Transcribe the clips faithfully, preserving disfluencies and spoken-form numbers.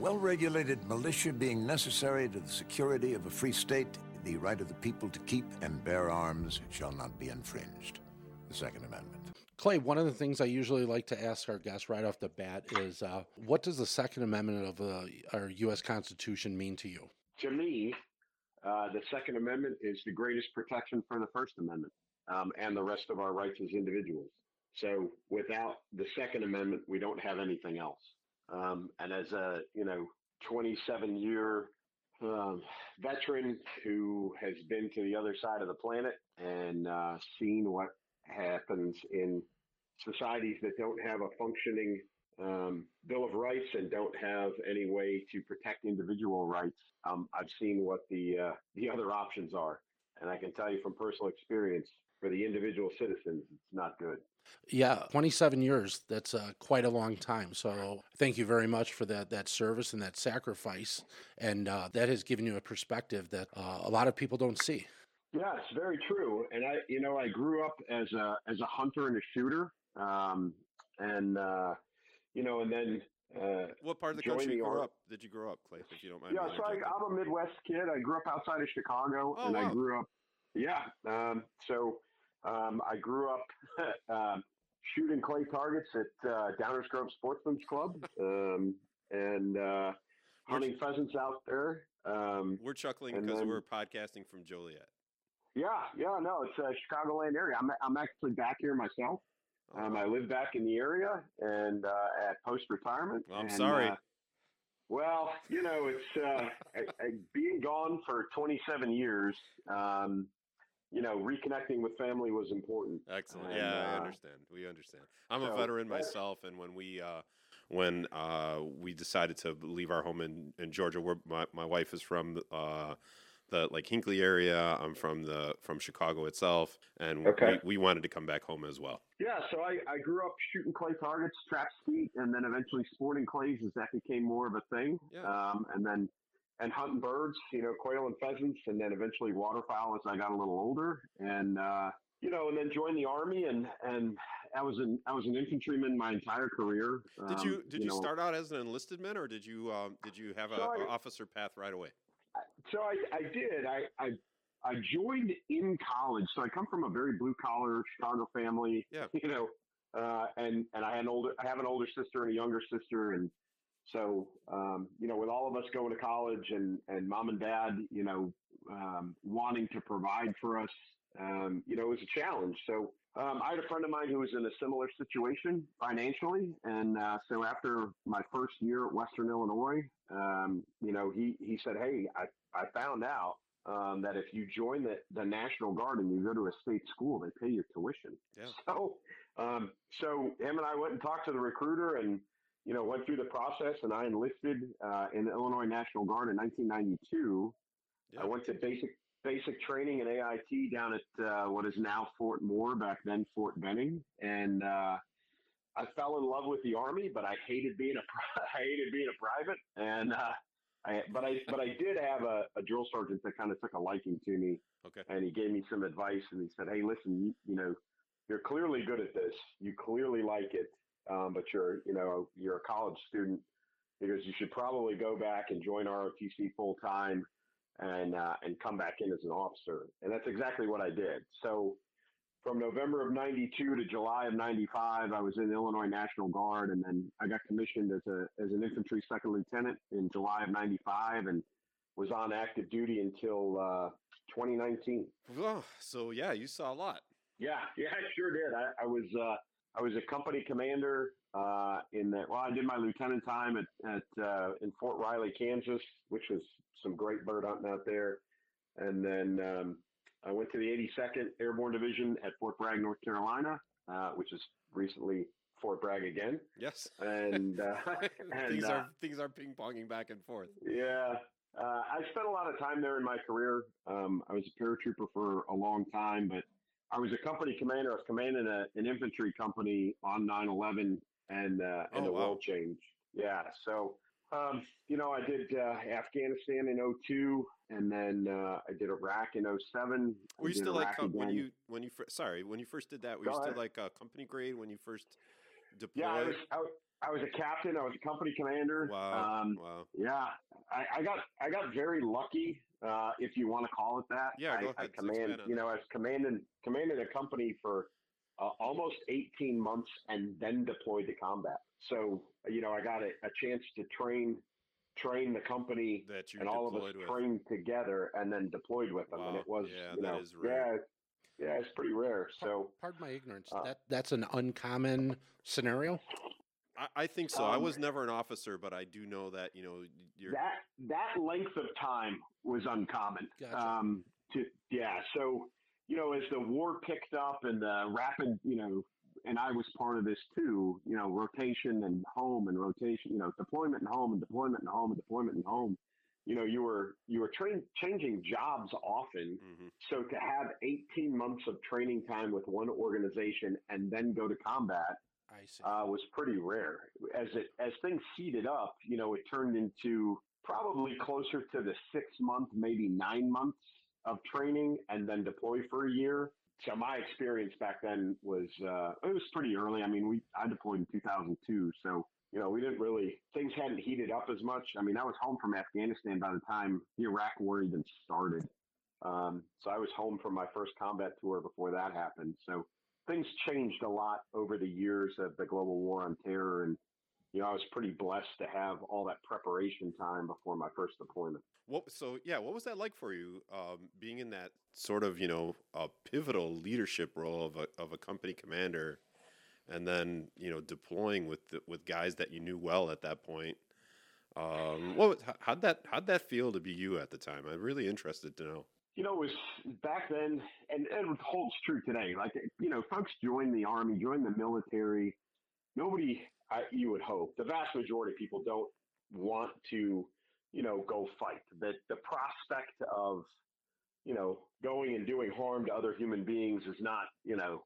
well-regulated militia being necessary to the security of a free state, the right of the people to keep and bear arms shall not be infringed. The Second Amendment. Clay, one of the things I usually like to ask our guests right off the bat is, uh, what does the Second Amendment of uh, our U S Constitution mean to you? To me, uh, the Second Amendment is the greatest protection for the First Amendment um, and the rest of our rights as individuals. So without the Second Amendment, we don't have anything else. Um, and as a, you know, twenty-seven year um, veteran who has been to the other side of the planet and uh, seen what happens in societies that don't have a functioning um, Bill of Rights and don't have any way to protect individual rights, um, I've seen what the uh, the other options are. And I can tell you from personal experience, for the individual citizens, it's not good. Yeah, twenty-seven years, that's uh, quite a long time. So thank you very much for that that service and that sacrifice. And uh, that has given you a perspective that uh, a lot of people don't see. Yeah, it's very true. And I, you know, I grew up as a as a hunter and a shooter. Um, and, uh, you know, and then uh, what part of the country you grew up? Did you grow up, Clay, if you don't mind? Yeah, so I, I'm a Midwest kid. I grew up outside of Chicago, oh, and wow. I grew up, yeah. Um, so um, I grew up um, shooting clay targets at uh, Downers Grove Sportsman's Club um, and uh, hunting pheasants out there. Um, we're chuckling because we're podcasting from Joliet. Yeah, yeah, no, it's a Chicagoland area. I'm I'm actually back here myself. Um, I live back in the area and uh, at post-retirement. Well, I'm and, sorry. Uh, well, you know, it's uh, I, I, being gone for twenty-seven years. Um, you know, reconnecting with family was important. Excellent. And, yeah, uh, I understand. We understand. I'm so, a veteran myself, and when we uh, when uh, we decided to leave our home in, in Georgia, where my my wife is from. Uh, The like Hinckley area. I'm from the from Chicago itself, and okay. we, we wanted to come back home as well. Yeah, so I, I grew up shooting clay targets, trap skeet, and then eventually sporting clays as that became more of a thing. Yeah. Um, and then and hunting birds, you know, quail and pheasants, and then eventually waterfowl as I got a little older, and uh, you know, and then joined the Army, and and I was an I was an infantryman my entire career. Um, Did you did you, you know, start out as an enlisted man, or did you um, did you have a, so I, a officer path right away? So I, I did. I, I I joined in college. So I come from a very blue collar Chicago family. Yeah. You know, uh, and and I had an older. I have an older sister and a younger sister, and so um, you know, with all of us going to college and and mom and dad, you know, um, wanting to provide for us, um, you know, it was a challenge. So. Um, I had a friend of mine who was in a similar situation financially. And uh, so after my first year at Western Illinois, um, you know, he, he said, hey, I, I found out um, that if you join the, the National Guard and you go to a state school, they pay your tuition. Yeah. So, um, so him and I went and talked to the recruiter and, you know, went through the process, and I enlisted uh, in the Illinois National Guard in nineteen ninety-two. Yeah. I went to basic basic training at A I T down at uh, what is now Fort Moore, back then Fort Benning, and uh, I fell in love with the Army, but I hated being a I hated being a private, and uh, I, but I but I did have a, a drill sergeant that kind of took a liking to me, okay, and he gave me some advice, and he said, "Hey, listen, you, you know, you're clearly good at this, you clearly like it, um, but you're you know you're a college student, because you should probably go back and join R O T C full time." and uh, and come back in as an officer. And that's exactly what I did. So from November of ninety-two to July of ninety-five, I was in the Illinois National Guard, and then I got commissioned as a as an infantry second lieutenant in July of ninety-five, and was on active duty until uh, twenty nineteen. Oh, so yeah, you saw a lot. Yeah, yeah, I sure did. I, I was uh, I was a company commander uh, in that. Well, I did my lieutenant time at at uh, in Fort Riley, Kansas, which was some great bird hunting out there. And then um, I went to the eighty-second Airborne Division at Fort Bragg, North Carolina, uh, which is recently Fort Bragg again. Yes. And, uh, and things uh, are things are ping ponging back and forth. Yeah. Uh, I spent a lot of time there in my career. Um, I was a paratrooper for a long time, but I was a company commander. I was commanding a, an infantry company on nine eleven and, uh, and oh, the wow. world change. Yeah. So, um, you know, I did uh, Afghanistan in oh two, and then uh, I did Iraq in oh seven. Were you I did still Iraq like, when again. you, when you, fir- sorry, when you first did that, were Go you still ahead. like a company grade when you first deployed? Yeah, I was, I, I was a captain. I was a company commander. Wow. Um, Wow. yeah, I, I got I got very lucky, uh, if you want to call it that. Yeah, go I, I ahead. command, Expand on you that. know, I was commanding commanded a company for uh, almost eighteen months and then deployed to combat. So you know, I got a, a chance to train train the company, That you and all of us deployed with. trained together and then deployed with them. And Wow. it was, Yeah, you that know, is rare. yeah, yeah, it's pretty rare. Par- So. Pardon my ignorance. Uh, That that's an uncommon scenario. I, I think so. I um, was never an officer, but I do know that, you know, you're. that that length of time was uncommon. Gotcha. Um, to yeah, so you know, as the war picked up and the rapid, you know, and I was part of this too. You know, rotation and home and rotation. You know, deployment and home and deployment and home and deployment and home. You know, you were you were train, changing jobs often. Mhm. So to have eighteen months of training time with one organization and then go to combat I see. uh, was pretty rare. As it as things heated up, you know, it turned into probably closer to the six month, maybe nine months of training, and then deploy for a year. So my experience back then was uh, it was pretty early. I mean, we I deployed in two thousand two, so you know we didn't really things hadn't heated up as much. I mean, I was home from Afghanistan by the time the Iraq War even started. Um, so I was home from my first combat tour before that happened. So things changed a lot over the years of the global war on terror. And, you know, I was pretty blessed to have all that preparation time before my first deployment. What, so yeah, what was that like for you, um, being in that sort of, you know, a pivotal leadership role of a of a company commander, and then, you know, deploying with the, with guys that you knew well at that point? Um, what was- how- how'd that how'd that feel to be you at the time? I'm really interested to know. You know, it was back then, and, and it holds true today. Like, you know, folks join the Army, join the military. Nobody, I, you would hope, the vast majority of people don't want to, you know, go fight. The, the prospect of, you know, going and doing harm to other human beings is not, you know,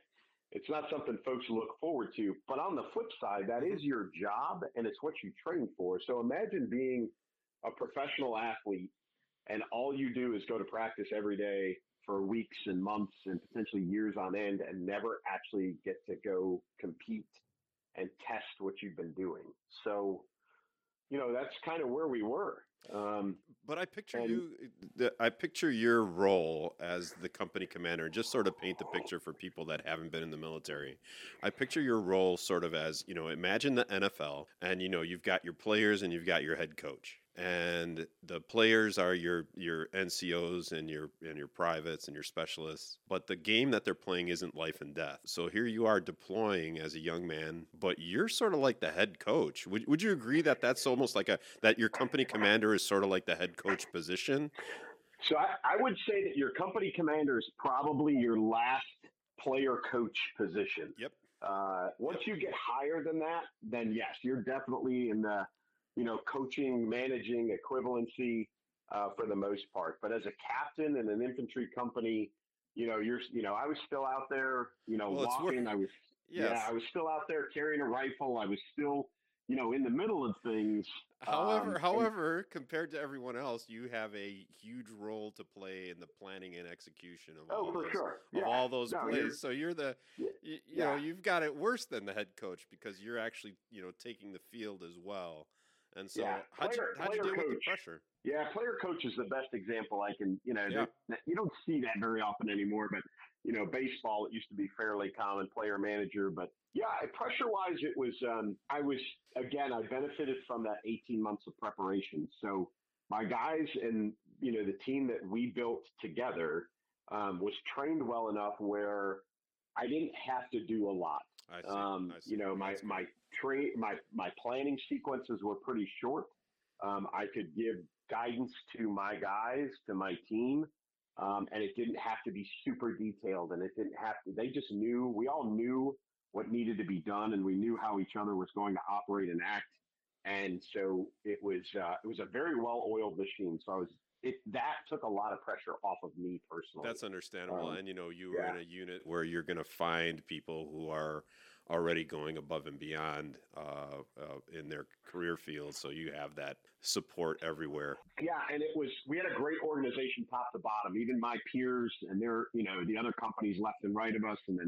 it's not something folks look forward to. But on the flip side, that Mhm. is your job and it's what you train for. So imagine being a professional athlete and all you do is go to practice every day for weeks and months and potentially years on end and never actually get to go compete and test what you've been doing. So, you know, that's kind of where we were. Um, But I picture and you, the, I picture your role as the company commander, just sort of paint the picture for people that haven't been in the military. I picture your role sort of as, you know, imagine the N F L, and, you know, you've got your players and you've got your head coach. And the players are your your N C Os and your and your privates and your specialists, but the game that they're playing isn't life and death. So here you are deploying as a young man, but you're sort of like the head coach. Would would you agree that that's almost like a that your company commander is sort of like the head coach position? so I, I would say that your company commander is probably your last player coach position. Yep. Uh, once Yep. you get higher than that, then yes, you're definitely in the, you know, coaching, managing equivalency uh, for the most part. But as a captain in an infantry company, you know, you're, you know, I was still out there, you know, Well, it's work. walking. I was, yeah, Yes. I was still out there carrying a rifle. I was still, you know, in the middle of things. However, Um, and however, compared to everyone else, you have a huge role to play in the planning and execution of oh, all for those sure, of yeah, all those no, you're, plays. So you're the, yeah, you, you know, yeah. you've got it worse than the head coach because you're actually, you know, taking the field as well. And so, Yeah, how'd you player how'd you player deal with the coach. pressure? Yeah, player coach is the best example I can. You know, Yeah. that you don't see that very often anymore. But you know, baseball it used to be fairly common. Player manager, but yeah, pressure wise, it was. Um, I was again. I benefited from that eighteen months of preparation. So my guys and you know the team that we built together um, was trained well enough where I didn't have to do a lot. I see. Um, I see. you know, my That's good. my tra- my my planning sequences were pretty short. Um, I could give guidance to my guys, to my team, um, and it didn't have to be super detailed. And it didn't have to. They just knew. We all knew what needed to be done, and we knew how each other was going to operate and act. And so it was uh, it was a very well oiled machine. So I was it that took a lot of pressure off of me personally. That's understandable. Um, And you know, you were yeah. in a unit where you're going to find people who are already going above and beyond uh, uh, in their career field. So you have that support everywhere. Yeah, and it was we had a great organization top to bottom. Even my peers and their, you know, the other companies left and right of us, and then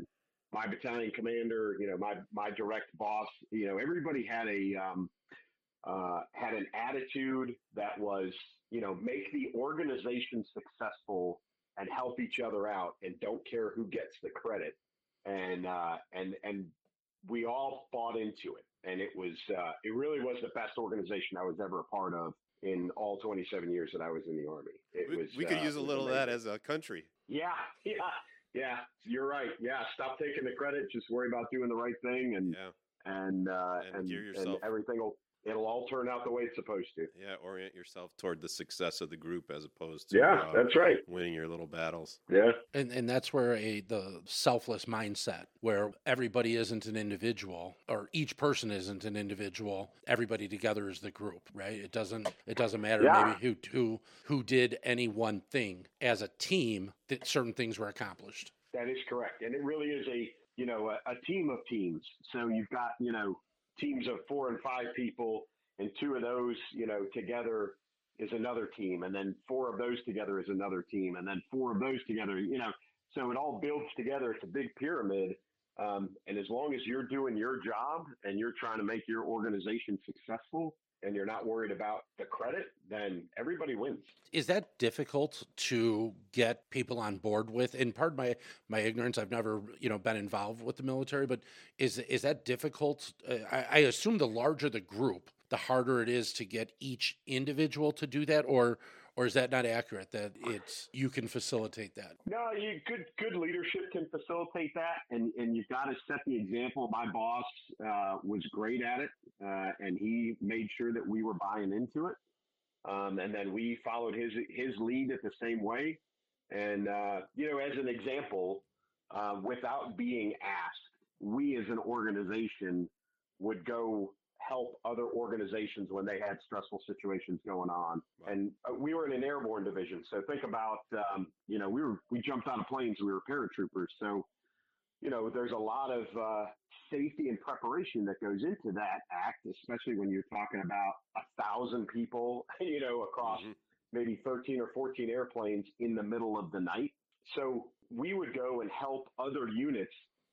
my battalion commander, you know, my my direct boss, you know, everybody had a um, uh, had an attitude that was, you know, make the organization successful and help each other out, and don't care who gets the credit. And uh, and and we all bought into it, and it was uh, it really was the best organization I was ever a part of in all twenty-seven years that I was in the Army. It We, was we could uh, use a was little of that amazing. as a country. Yeah, yeah, yeah. You're right. Yeah, stop taking the credit. Just worry about doing the right thing, and Yeah. and uh, And and gear and yourself. everything will it'll all turn out the way it's supposed to. Yeah, orient yourself toward the success of the group as opposed to Yeah, uh, that's right. winning your little battles. Yeah, And and that's where a the selfless mindset, where everybody isn't an individual, or each person isn't an individual. Everybody together is the group, right? It doesn't it doesn't matter yeah. maybe who who who did any one thing. As a team, that certain things were accomplished. That is correct. And it really is a, you know, a, a team of teams. So you've got, you know, teams of four and five people, and two of those, you know, together is another team. And then four of those together is another team. And then four of those together, you know, so it all builds together. It's a big pyramid. Um, and as long as you're doing your job and you're trying to make your organization successful, and you're not worried about the credit, then everybody wins. Is that difficult to get people on board with? And pardon my my ignorance, I've never you know been involved with the military, but is is that difficult? Uh, I, I assume the larger the group, the harder it is to get each individual to do that, or or is that not accurate? That it's you can facilitate that. No, you good good leadership can facilitate that, and and you've got to set the example. My boss uh, was great at it, uh, and he made sure that we were buying into it, um, and then we followed his his lead at the same way. And uh, you know, as an example, uh, without being asked, we as an organization would go help other organizations when they had stressful situations going on. Wow. And uh, we were in an airborne division. So think about, um, you know, we were, we jumped out of planes, we were paratroopers. So, you know, there's a lot of uh, safety and preparation that goes into that act, especially when you're talking about a thousand people, you know, across Mm-hmm. maybe thirteen or fourteen airplanes in the middle of the night. So we would go and help other units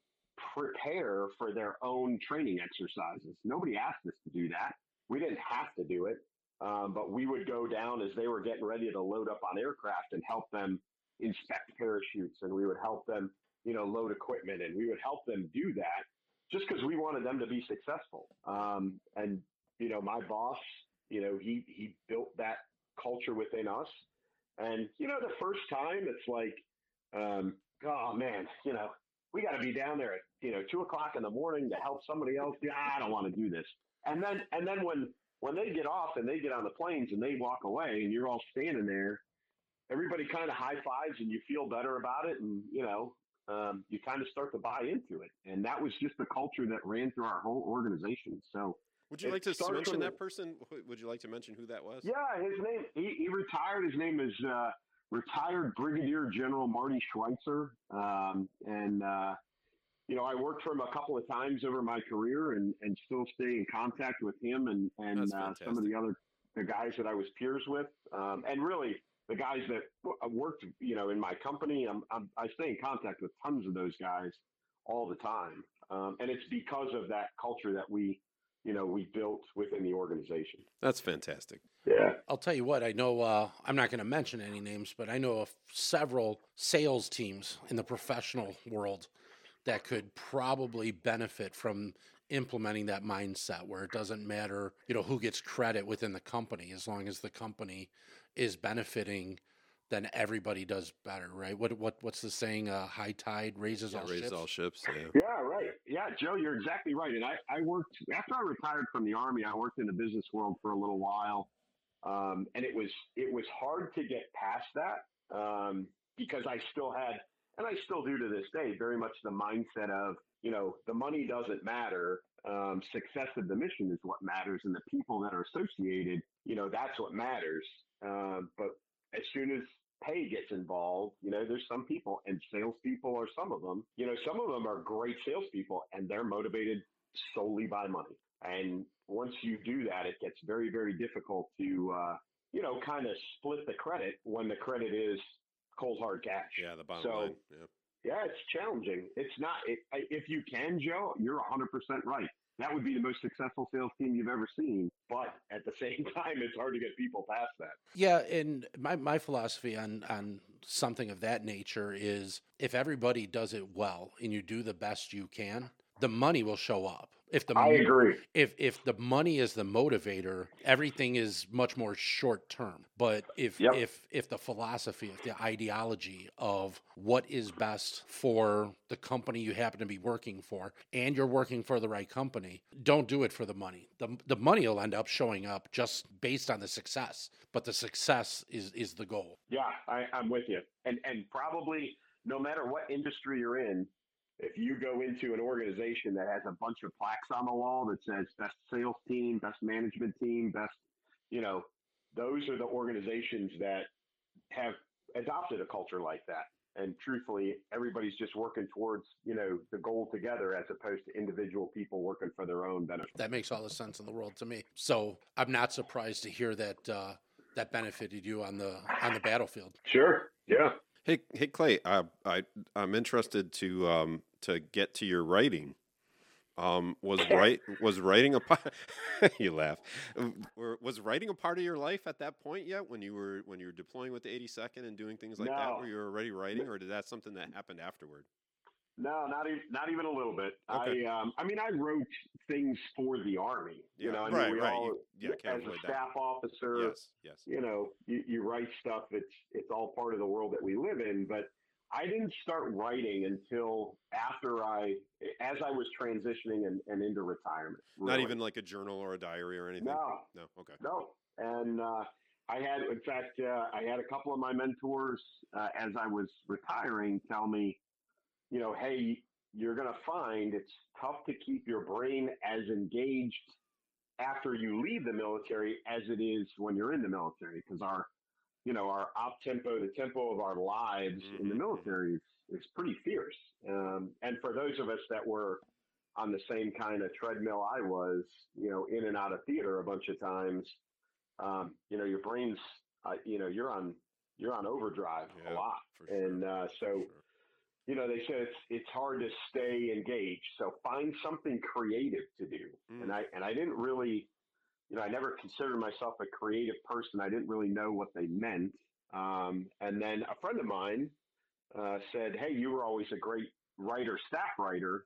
prepare for their own training exercises. Nobody asked us to do that. We didn't have to do it. Um, but we would go down as they were getting ready to load up on aircraft and help them inspect parachutes, and we would help them, you know, load equipment, and we would help them do that just because we wanted them to be successful. Um, and, you know, my boss, you know, he, he built that culture within us. And, you know, the first time it's like, um, oh man, you know, we got to be down there at, you know, two o'clock in the morning to help somebody else. Yeah, I don't want to do this. And then, and then when, when they get off and they get on the planes and they walk away and you're all standing there, everybody kind of high fives and you feel better about it. And, you know, um, you kind of start to buy into it. And that was just the culture that ran through our whole organization. So Would you it like to starts mention from the- that person? Would you like to mention who that was? Yeah, his name, he, he retired. His name is, uh, retired Brigadier General Marty Schweitzer. Um, and, uh, you know, I worked for him a couple of times over my career, and, and still stay in contact with him and, and That's uh, some of the other the guys that I was peers with. Um, and really the guys that worked, you know, in my company, I'm, I'm, I stay in contact with tons of those guys all the time. Um, and it's because of that culture that we, you know, we built within the organization. That's fantastic. Yeah. I'll tell you what, I know, uh, I'm not going to mention any names, but I know of several sales teams in the professional world that could probably benefit from implementing that mindset where it doesn't matter, you know, who gets credit within the company. As long as the company is benefiting, then everybody does better, right? What what what's the saying? Uh, high tide raises Yeah, all raise ships. all ships. Yeah. Yeah, right. Yeah, Joe, you're exactly right. And I, I worked, after I retired from the Army, I worked in the business world for a little while. Um, and it was, it was hard to get past that um, because I still had, and I still do to this day, very much the mindset of, you know, the money doesn't matter. Um, success of the mission is what matters. And the people that are associated, you know, that's what matters. Um, but as soon as pay gets involved, you know, there's some people, and salespeople are some of them, you know, some of them are great salespeople and they're motivated solely by money. And once you do that, it gets very, very difficult to, uh, you know, kind of split the credit when the credit is cold hard cash. Yeah, the bottom so, line. Yeah. Yeah, it's challenging. It's not, it, if you can, Joe, you're one hundred percent right. That would be the most successful sales team you've ever seen. But at the same time, it's hard to get people past that. Yeah, and my, my philosophy on, on something of that nature is if everybody does it well and you do the best you can, the money will show up. If the I agree. If if the money is the motivator, everything is much more short term. But if Yep. if if the philosophy, if the ideology of what is best for the company you happen to be working for, and you're working for the right company, don't do it for the money. The the money will end up showing up just based on the success, but the success is is the goal. Yeah, I, I'm with you. And and probably no matter what industry you're in, if you go into an organization that has a bunch of plaques on the wall that says best sales team, best management team, best, you know, those are the organizations that have adopted a culture like that. And truthfully, everybody's just working towards, you know, the goal together as opposed to individual people working for their own benefit. That makes all the sense in the world to me. So I'm not surprised to hear that uh, that benefited you on the on the battlefield. Sure. Yeah. Hey, hey, Clay. I, I, I'm interested to um, to get to your writing. Um, was write was writing a part? You laugh. Was writing a part of your life at that point yet? When you were when you were deploying with the eighty-second and doing things like No. that, were you already writing, or did that something that happened afterward? No, not even not even a little bit. Okay. I um I mean I wrote things for the Army. You Yeah, know, I right, mean we right. all You- yeah, can't as a avoid that. staff officer, Yes, yes. you know, you, you write stuff. It's it's all part of the world that we live in. But I didn't start writing until after I, as I was transitioning and, and into retirement. Not really. even like a journal or a diary or anything. No, No. Okay. no. And uh, I had, in fact, uh, I had a couple of my mentors uh, as I was retiring tell me, you know, hey, you're going to find it's tough to keep your brain as engaged after you leave the military as it is when you're in the military, because our, you know, our op tempo, the tempo of our lives Mm-hmm. in the military is, is pretty fierce. Um, and for those of us that were on the same kind of treadmill I was, you know, in and out of theater a bunch of times, um, you know, your brain's, uh, you know, you're on, you're on overdrive Yeah, a lot. for sure. And uh, so, For sure. you know, they said it's it's hard to stay engaged. So find something creative to do. Mm. And I and I didn't really, you know, I never considered myself a creative person. I didn't really know what they meant. Um, and then a friend of mine uh, said, "Hey, you were always a great writer, staff writer.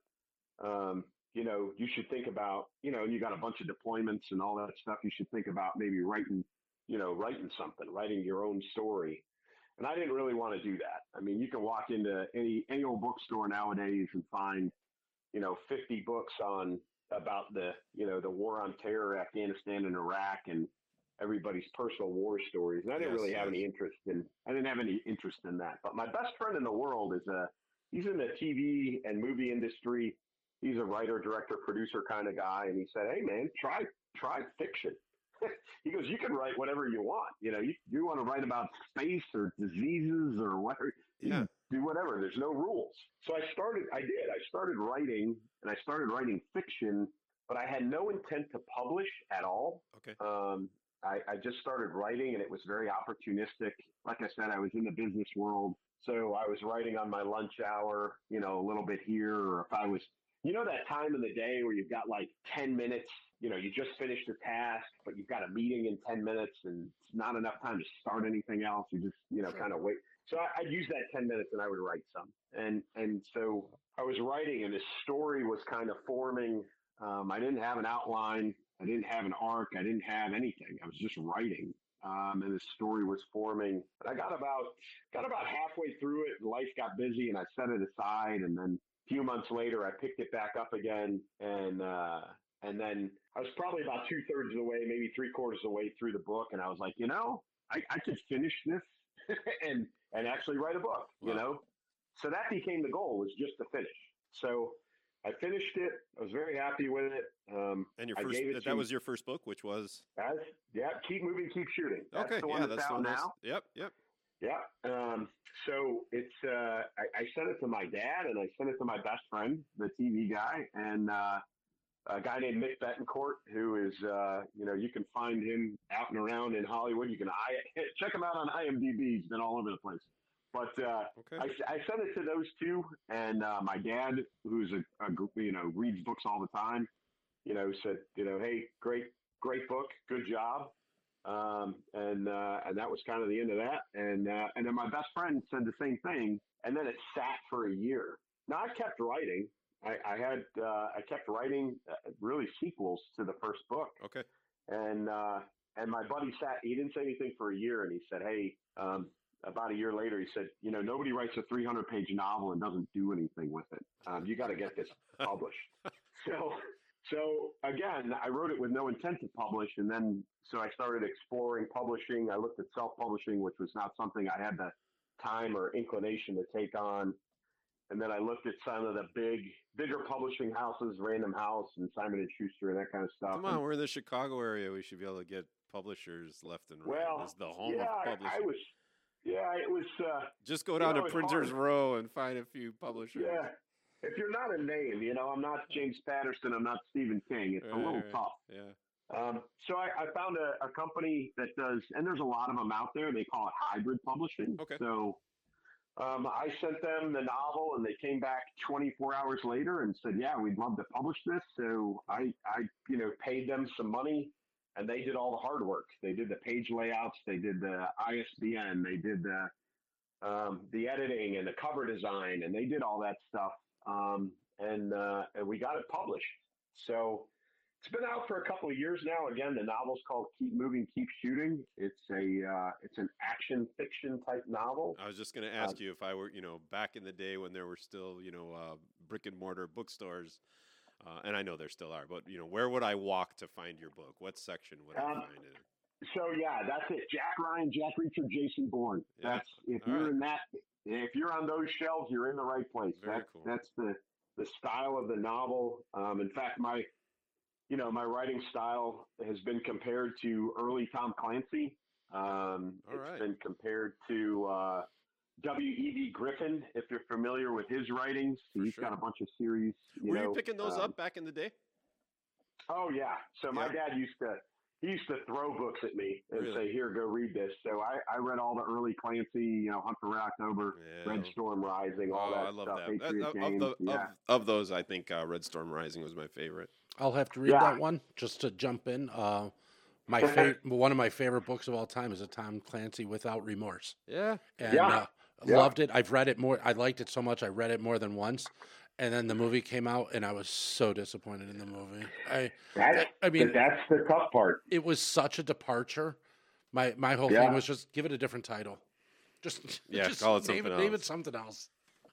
Um, you know, you should think about, you know, and you got a bunch of deployments and all that stuff. You should think about maybe writing, you know, writing something, writing your own story." And I didn't really want to do that. I mean, you can walk into any any old bookstore nowadays and find, you know, fifty books on about the, you know, the war on terror, Afghanistan and Iraq, and everybody's personal war stories. And I didn't Yes, really have yes. any interest in. I didn't have any interest in that. But my best friend in the world is a. He's in the T V and movie industry. He's a writer, director, producer kind of guy. And he said, "Hey, man, try try fiction." He goes, "You can write whatever you want. You know, you, you want to write about space or diseases or whatever. You Yeah. can do whatever. There's no rules." So I started, I did. I started writing, and I started writing fiction, but I had no intent to publish at all. Okay. Um, I, I just started writing, and it was very opportunistic. Like I said, I was in the business world. So I was writing on my lunch hour, you know, a little bit here, or if I was, you know, that time in the day where you've got like ten minutes, you know, you just finished a task, but you've got a meeting in ten minutes and it's not enough time to start anything else. You just, you know, Sure. kind of wait. So I, I'd use that ten minutes and I would write some. And, and so I was writing and this story was kind of forming. Um, I didn't have an outline. I didn't have an arc. I didn't have anything. I was just writing. Um, and the story was forming. And I got about, got about halfway through it and life got busy and I set it aside. And then a few months later, I picked it back up again. And, uh, and then I was probably about two thirds of the way, maybe three quarters of the way through the book. And I was like, you know, I, I could finish this and, and actually write a book, you Wow. know? So that became the goal, was just to finish. So I finished it. I was very happy with it. Um, And your I first, gave it that, to- that was your first book, which was? as, yeah, Keep Moving, Keep Shooting. That's Okay. the one Yeah, that's that's the out one that's- now. Yep, yep. Yeah. Um, so it's, uh, I, I sent it to my dad and I sent it to my best friend, the T V guy, and, uh, a guy named Mick Betancourt, who is, uh, you know, you can find him out and around in Hollywood. You can I, check him out on I M D B. He's been all over the place. But uh, Okay. I, I sent it to those two, and uh, my dad, who's a, a gr- you know reads books all the time, you know, said, you know, hey, great, great book, good job, um, and uh, and that was kind of the end of that. And uh, and then my best friend said the same thing, and then it sat for a year. Now I kept writing. I, I had uh, I kept writing uh, really sequels to the first book, Okay. and uh, and my buddy sat. He didn't say anything for a year, and he said, "Hey." Um, about a year later, he said, "You know, nobody writes a three hundred page novel and doesn't do anything with it. Um, you got to get this published." So, so again, I wrote it with no intent to publish, and then so I started exploring publishing. I looked at self publishing, which was not something I had the time or inclination to take on. And then I looked at some of the big, bigger publishing houses, Random House and Simon and Schuster and that kind of stuff. Come And, on, we're in the Chicago area. We should be able to get publishers left and right. well, This is the home yeah, of I, publishing. I was, yeah, it was. Uh, Just go you down know, to it's Printers hard. Row and find a few publishers. Yeah, if you're not a name, you know, I'm not James Patterson, I'm not Stephen King. It's Right, a little right. tough. Yeah. Um, so I, I found a, a company that does, and there's a lot of them out there. They call it hybrid publishing. Okay. So um, I sent them the novel, and they came back twenty-four hours later and said, "Yeah, we'd love to publish this." So I, I, you know, paid them some money, and they did all the hard work. They did the page layouts, they did the I S B N, they did the um, the editing and the cover design, and they did all that stuff. Um, and uh, and we got it published. So it's been out for a couple of years now. Again, the novel's called Keep Moving, Keep Shooting. It's a uh, it's an action fiction type novel. I was just going to ask uh, you if I were, you know, back in the day when there were still, you know, uh, brick and mortar bookstores, uh, and I know there still are, but, you know, where would I walk to find your book? What section would I um, find it? So, yeah, that's it. Jack Ryan, Jack Reacher, Jason Bourne. Yeah. That's if All you're right. in that, if you're on those shelves, you're in the right place. Very That's cool. that's the the style of the novel. Um, in fact, my you know my writing style has been compared to early Tom Clancy. Um, All it's right. been compared to uh, W E B Griffin, if you're familiar with his writings. For He's sure. got a bunch of series. You were know, you picking those um, up back in the day? Oh yeah. So my Yeah. dad used to he used to throw books at me and Really? say, "Here, go read this." So I, I read all the early Clancy, you know, Hunt for Red October, Yeah. Red Storm Rising, all Oh, that I love stuff. that. that Patriot of, of Games, the yeah. of, of those, I think uh, Red Storm Rising was my favorite. I'll have to read Yeah. that one just to jump in. Uh, my fa- one of my favorite books of all time is a Tom Clancy Without Remorse, Yeah. and Yeah. uh, Yeah. loved it. I've read it more. I liked it so much. I read it more than once, and then the movie came out, and I was so disappointed in the movie. I, That's, I mean, that's the tough part. it was such a departure. My my whole Yeah. thing was just give it a different title. Just Yeah, just call it name something it, name it else. something else.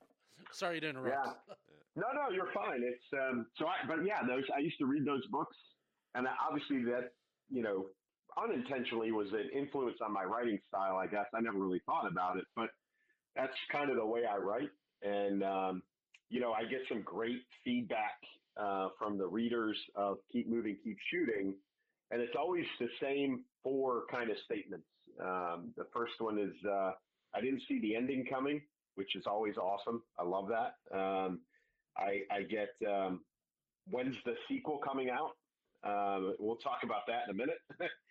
Sorry to interrupt. Yeah. No, no, you're fine. It's um. So I, but yeah, those I used to read those books, and obviously that you know unintentionally was an influence on my writing style. I guess I never really thought about it, but that's kind of the way I write, and um, you know I get some great feedback uh, from the readers of Keep Moving, Keep Shooting, and it's always the same four kind of statements. Um, the first one is uh, I didn't see the ending coming, which is always awesome. I love that. Um, I, I get um, when's the sequel coming out? Um, we'll talk about that in a minute.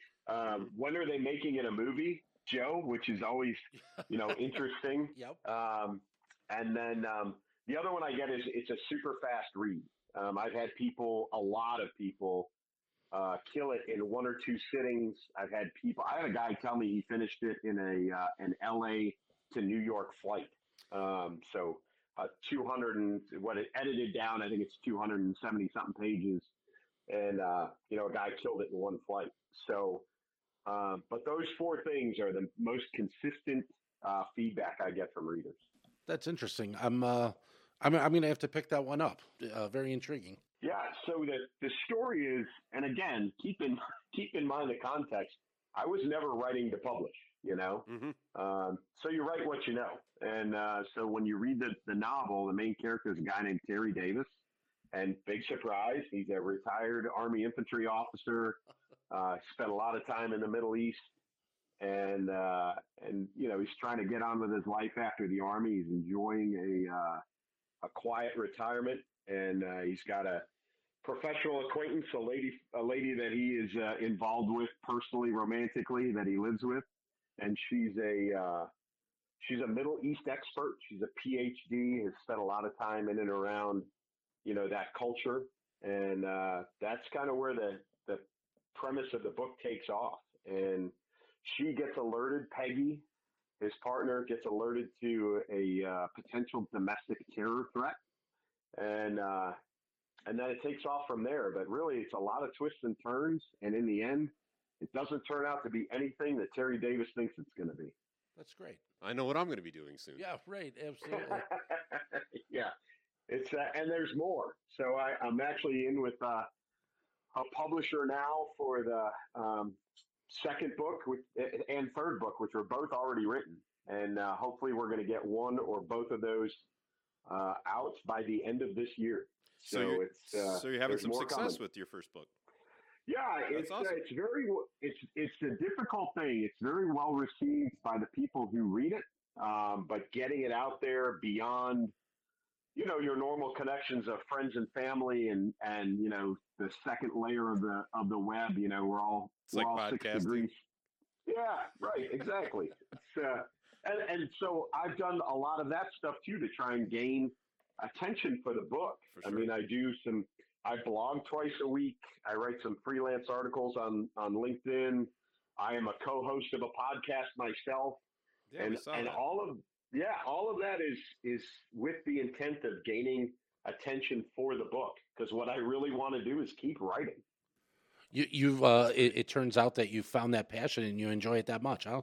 um, when are they making it a movie, Joe? Which is always, you know, interesting. Yep. Um, and then um, the other one I get is it's a super fast read. Um, I've had people, a lot of people, uh, kill it in one or two sittings. I've had people. I had a guy tell me he finished it in a uh, an L A to New York flight. Um, so. Uh, two hundred and what it edited down, I think it's two hundred seventy something pages. And, uh, you know, a guy killed it in one flight. So, um, but those four things are the most consistent uh, feedback I get from readers. That's interesting. I'm uh, I'm I'm gonna have to pick that one up. Uh, very intriguing. Yeah. So the, the story is, and again, keep in, keep in mind the context. I was never writing to publish, you know? Mm-hmm. Um, so you write what you know. And uh, so when you read the, the novel, the main character is a guy named Terry Davis. And big surprise, he's a retired Army infantry officer, uh, spent a lot of time in the Middle East. And, uh, and you know, he's trying to get on with his life after the Army. He's enjoying a, uh, a quiet retirement. And uh, he's got a professional acquaintance, a lady, a lady that he is uh, involved with personally, romantically, that he lives with, and she's a uh, she's a Middle East expert. She's a P H D, has spent a lot of time in and around, you know, that culture. And uh, that's kind of where the, the premise of the book takes off. And she gets alerted, Peggy, his partner, gets alerted to a uh, potential domestic terror threat. And, uh, and then it takes off from there. But really, it's a lot of twists and turns. And in the end, it doesn't turn out to be anything that Terry Davis thinks it's going to be. That's great. I know what I'm going to be doing soon. Yeah, right. Absolutely. Yeah. It's uh, and there's more. So I, I'm actually in with uh, a publisher now for the um, second book which, and third book, which are both already written. And uh, hopefully we're going to get one or both of those uh, out by the end of this year. So, So, you're, it's uh, so you're having there's some more success coming. with your first book. Yeah, That's it's awesome. uh, it's very it's it's a difficult thing. It's very well received by the people who read it, um, but getting it out there beyond, you know, your normal connections of friends and family, and and you know the second layer of the of the web. You know, we're all It's we're like all six podcasting. degrees. Yeah, right, exactly. It's, uh, and and so I've done a lot of that stuff too to try and gain attention for the book. For I sure. mean, I do some. I blog twice a week. I write some freelance articles on, on LinkedIn. I am a co-host of a podcast myself. Yeah, and we saw and that. all of yeah, all of that is is with the intent of gaining attention for the book. Because what I really want to do is keep writing. You, you've. Uh, it, it turns out that you found that passion and you enjoy it that much, huh?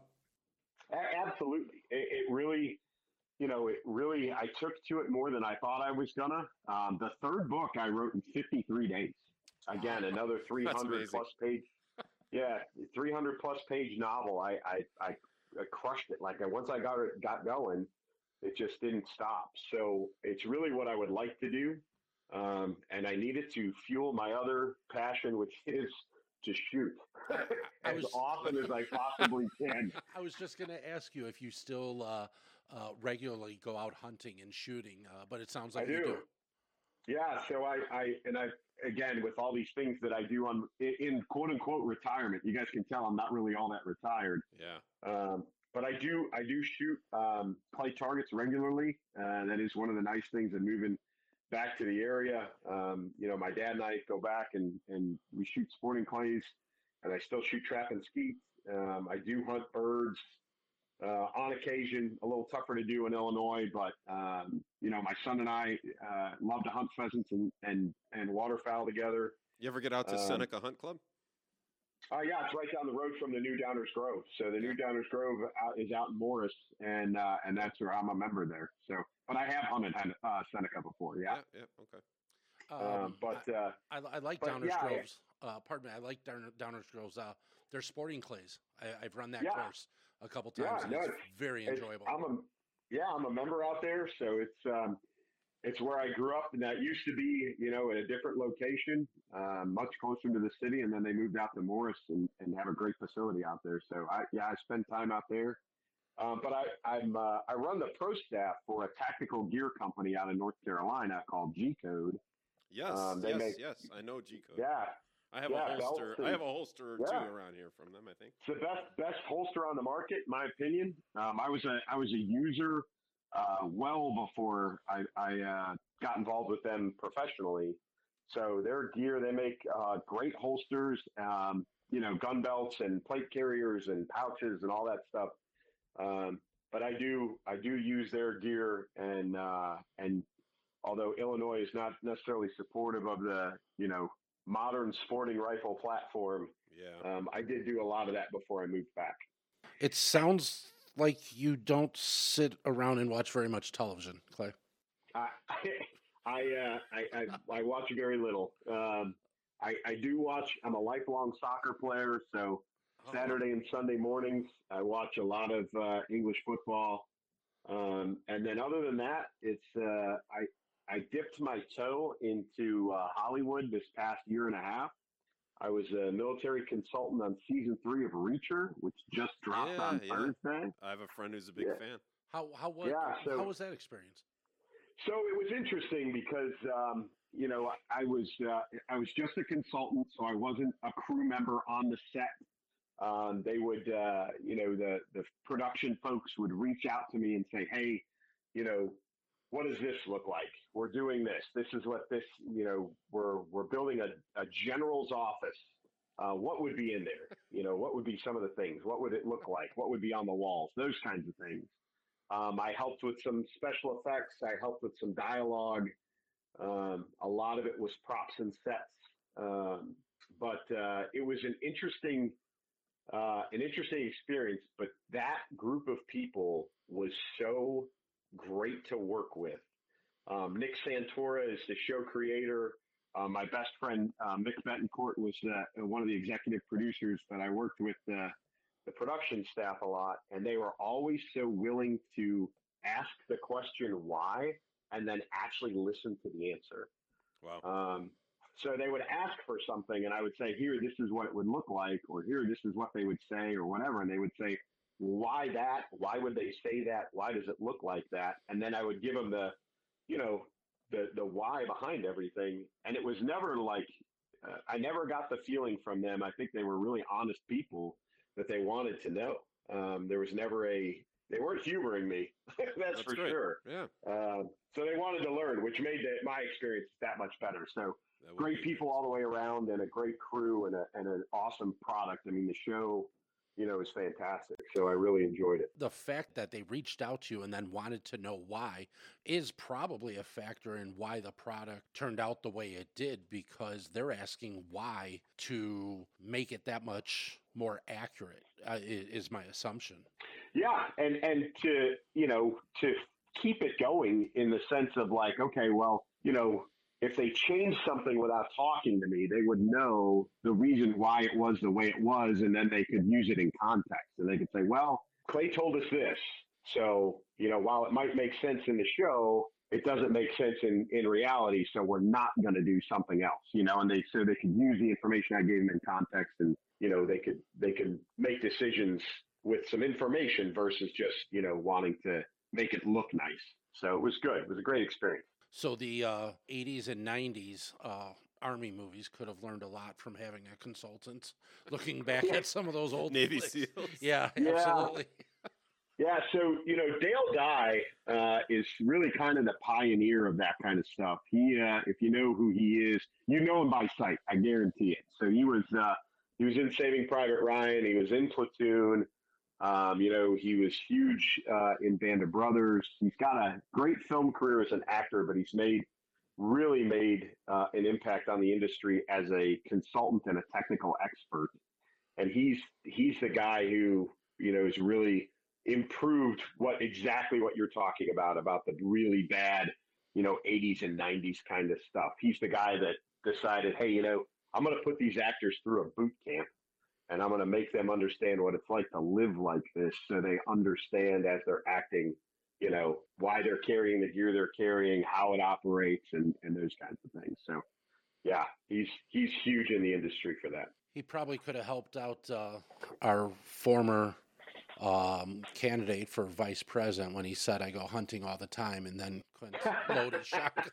A- absolutely. It, it really, you know, it really, I took to it more than I thought I was gonna. Um, the third book I wrote in fifty-three days. Again, another three hundred amazing. plus page. Yeah, three hundred plus page novel. I, I, I, I crushed it. Like I, once I got it, got going, it just didn't stop. So it's really what I would like to do. Um, and I needed to fuel my other passion, which is to shoot I as was- often as I possibly can. I was just going to ask you if you still uh, uh, regularly go out hunting and shooting, uh, but it sounds like I you do. do. Yeah, so I, I and I again with all these things that I do on in, in quote unquote retirement. You guys can tell I'm not really all that retired, Yeah. um, but I do I do shoot um, play targets regularly. Uh, that is one of the nice things of moving back to the area. Um, you know, my dad and I go back and and we shoot sporting clays, and I still shoot trap and skeet. Um, I do hunt birds. Uh, on occasion, a little tougher to do in Illinois, but um, you know, my son and I uh, love to hunt pheasants and, and, and waterfowl together. You ever get out to Um, Seneca Hunt Club? Oh yeah, it's right down the road from the new Downers Grove. So the Yeah. new Downers Grove out, is out in Morris, and uh, and that's where I'm a member there. So, but I have hunted uh, Seneca before, yeah. Yeah. yeah okay. Um, Um, but uh, I, I like but Downers yeah, I- Groves. Uh, pardon me, I like Down, Downers Groves. Uh, they're sporting clays. I, I've run that Yeah. course a couple Yeah, times, and no, it's it's- very it's- enjoyable. I'm a yeah, I'm a member out there, so it's um, it's where I grew up, and that used to be, you know, at a different location, uh, much closer to the city, and then they moved out to Morris and, and have a great facility out there. So I yeah, I spend time out there. Um, but I I'm uh, I run the pro staff for a tactical gear company out in North Carolina called G Code. Yes. Um, they yes. make- yes. I know G Code. Yeah, I have yeah, a holster. belts I have and- a holster or Yeah. two around here from them. I think. it's the best best holster on the market, in my opinion. Um, I was a I was a user uh, well before I, I uh, got involved with them professionally. So their gear, they make uh, great holsters, um, you know, gun belts and plate carriers and pouches and all that stuff. Um, but I do I do use their gear, and uh, and although Illinois is not necessarily supportive of the you know modern sporting rifle platform. Yeah. Um, I did do a lot of that before I moved back. It sounds like you don't sit around and watch very much television, Clay. I I, uh, I I I watch very little. Um, I I do watch. I'm a lifelong soccer player, so Oh, Saturday and Sunday mornings I watch a lot of uh, English football. Um, and then other than that, it's uh, I I dipped my toe into uh, Hollywood this past year and a half. I was a military consultant on season three of Reacher, which just dropped Yeah, on yeah. Thursday. I have a friend who's a big Yeah. fan. How how what Yeah, so- how was that experience? So it was interesting because um, you know I was uh, I was just a consultant, so I wasn't a crew member on the set. Um, they would, uh, you know, the the production folks would reach out to me and say, "Hey, you know, what does this look like? We're doing this. This is what this, you know, we're we're building a, a general's office. Uh, what would be in there? You know, what would be some of the things? What would it look like? What would be on the walls? Those kinds of things." Um, I helped with some special effects. I helped with some dialogue. Um, a lot of it was props and sets. Um, but uh, it was an interesting, uh, an interesting experience. But that group of people was so great to work with. Um, Nick Santora is the show creator. Uh, my best friend, uh, Mick Betancourt, was uh, one of the executive producers, but I worked with uh, the production staff a lot, and they were always so willing to ask the question why and then actually listen to the answer. Wow. Um, so they would ask for something, and I would say, here, this is what it would look like, or here, this is what they would say, or whatever. And they would say, why that? Why would they say that? Why does it look like that? And then I would give them the, you know, the the why behind everything. And it was never like, uh, I never got the feeling from them. I think they were really honest people that they wanted to know. Um, there was never a, they weren't humoring me. That's, That's for great. sure. Yeah. Um, so they wanted to learn, which made the, my experience that much better. So That would great be people great. all the way around, and a great crew, and a, and an awesome product. I mean, the show, you know, is fantastic. So I really enjoyed it. The fact that they reached out to you and then wanted to know why is probably a factor in why the product turned out the way it did, because they're asking why to make it that much more accurate, uh, is my assumption. Yeah, and and to, you know, to keep it going in the sense of like, okay, well, you know, if they changed something without talking to me, they would know the reason why it was the way it was, and then they could use it in context. And they could say, well, Clay told us this. So, you know, while it might make sense in the show, it doesn't make sense in, in reality. So we're not going to do something else, you know, and they, so they could use the information I gave them in context, and, you know, they could, they could make decisions with some information versus just, you know, wanting to make it look nice. So it was good. It was a great experience. So the uh, eighties and nineties uh, Army movies could have learned a lot from having a consultant. Looking back at some of those old Navy flicks. SEALs. Yeah, Yeah. absolutely. Yeah, so, you know, Dale Dye uh, is really kind of the pioneer of that kind of stuff. He, uh, if you know who he is, you know him by sight, I guarantee it. So he was, uh, he was in Saving Private Ryan. He was in Platoon. Um, you know, he was huge uh, in Band of Brothers. He's got a great film career as an actor, but he's made, really made uh, an impact on the industry as a consultant and a technical expert. And he's he's the guy who, you know, is really improved what exactly what you're talking about, about the really bad, you know, eighties and nineties kind of stuff. He's the guy that decided, hey, you know, I'm going to put these actors through a boot camp, and I'm going to make them understand what it's like to live like this, so they understand as they're acting, you know, why they're carrying the gear they're carrying, how it operates, and, and those kinds of things. So, yeah, he's he's huge in the industry for that. He probably could have helped out uh, our former um, candidate for vice president when he said, I go hunting all the time, and then couldn't load his shotgun.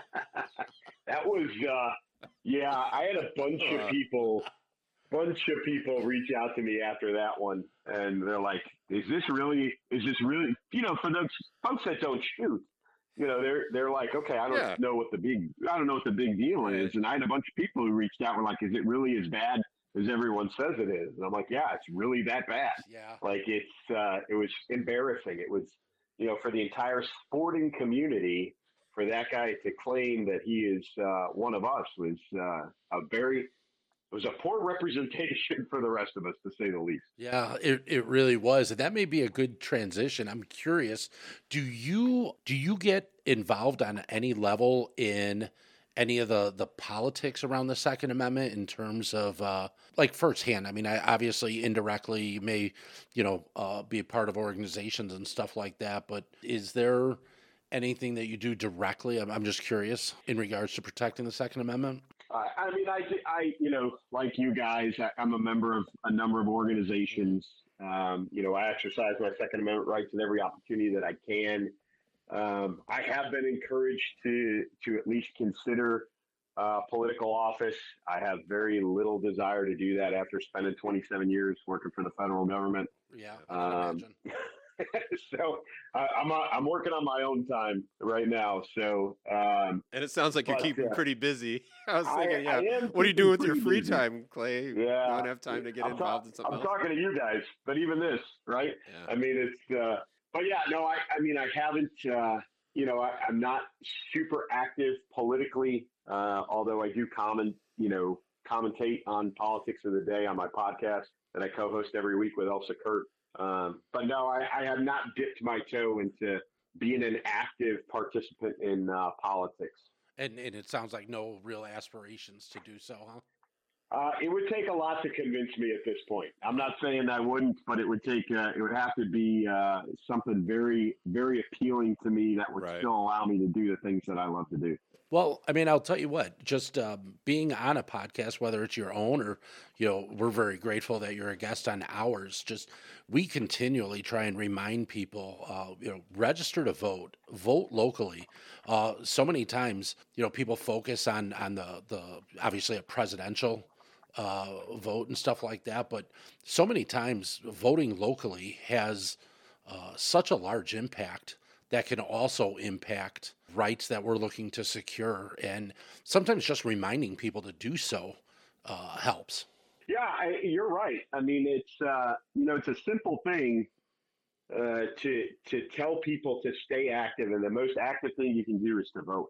That was, uh, yeah, I had a bunch of people, bunch of people reach out to me after that one, and they're like, is this really, is this really, you know, for those folks that don't shoot, you know, they're they're like, okay, I don't Yeah. know what the big, I don't know what the big deal is. And I had a bunch of people who reached out and were like, is it really as bad as everyone says it is? And I'm like, yeah, it's really that bad. Yeah. Like it's, uh, it was embarrassing. It was, you know, for the entire sporting community, for that guy to claim that he is uh, one of us was uh, a very, it was a poor representation for the rest of us, to say the least. Yeah, it, it really was. And that may be a good transition. I'm curious, do you do you get involved on any level in any of the, the politics around the Second Amendment in terms of uh, like firsthand? I mean, I obviously indirectly you may, you know, uh, be a part of organizations and stuff like that, but is there anything that you do directly? I'm, I'm just curious in regards to protecting the Second Amendment. Uh, I mean, I, I, you know, like you guys, I, I'm a member of a number of organizations. Um, you know, I exercise my Second Amendment rights in every opportunity that I can. Um, I have been encouraged to to at least consider uh, political office. I have very little desire to do that after spending twenty-seven years working for the federal government. Yeah, I can Um, imagine. so I, I'm uh, I'm working on my own time right now. So, um, And it sounds like you're but keeping uh, pretty busy. I was I, thinking, I yeah, am what are you keeping doing with your pretty free busy. time, Clay? You Yeah, don't have time to get I'm, involved ta- in something I'm else? talking to you guys, but even this, right? Yeah. I mean, it's, uh, but yeah, no, I, I mean, I haven't, uh, you know, I, I'm not super active politically, uh, although I do comment, you know, commentate on politics of the day on my podcast that I co-host every week with Elsa Kurt. Um, but no, I, I have not dipped my toe into being an active participant in uh, politics. And and it sounds like no real aspirations to do so, huh? Uh, it would take a lot to convince me at this point. I'm not saying I wouldn't, but it would take, uh, it would have to be uh, something very, very appealing to me that would Right. still allow me to do the things that I love to do. Well, I mean, I'll tell you what, just um, being on a podcast, whether it's your own or, you know, we're very grateful that you're a guest on ours. Just we continually try and remind people, uh, you know, register to vote, vote locally. Uh, so many times, you know, people focus on on the the obviously a presidential uh, vote and stuff like that, but so many times voting locally has uh, such a large impact that can also impact rights that we're looking to secure. And sometimes just reminding people to do so uh, helps. Yeah, I, you're right. I mean, it's, uh, you know, it's a simple thing uh, to, to tell people to stay active. And the most active thing you can do is to vote.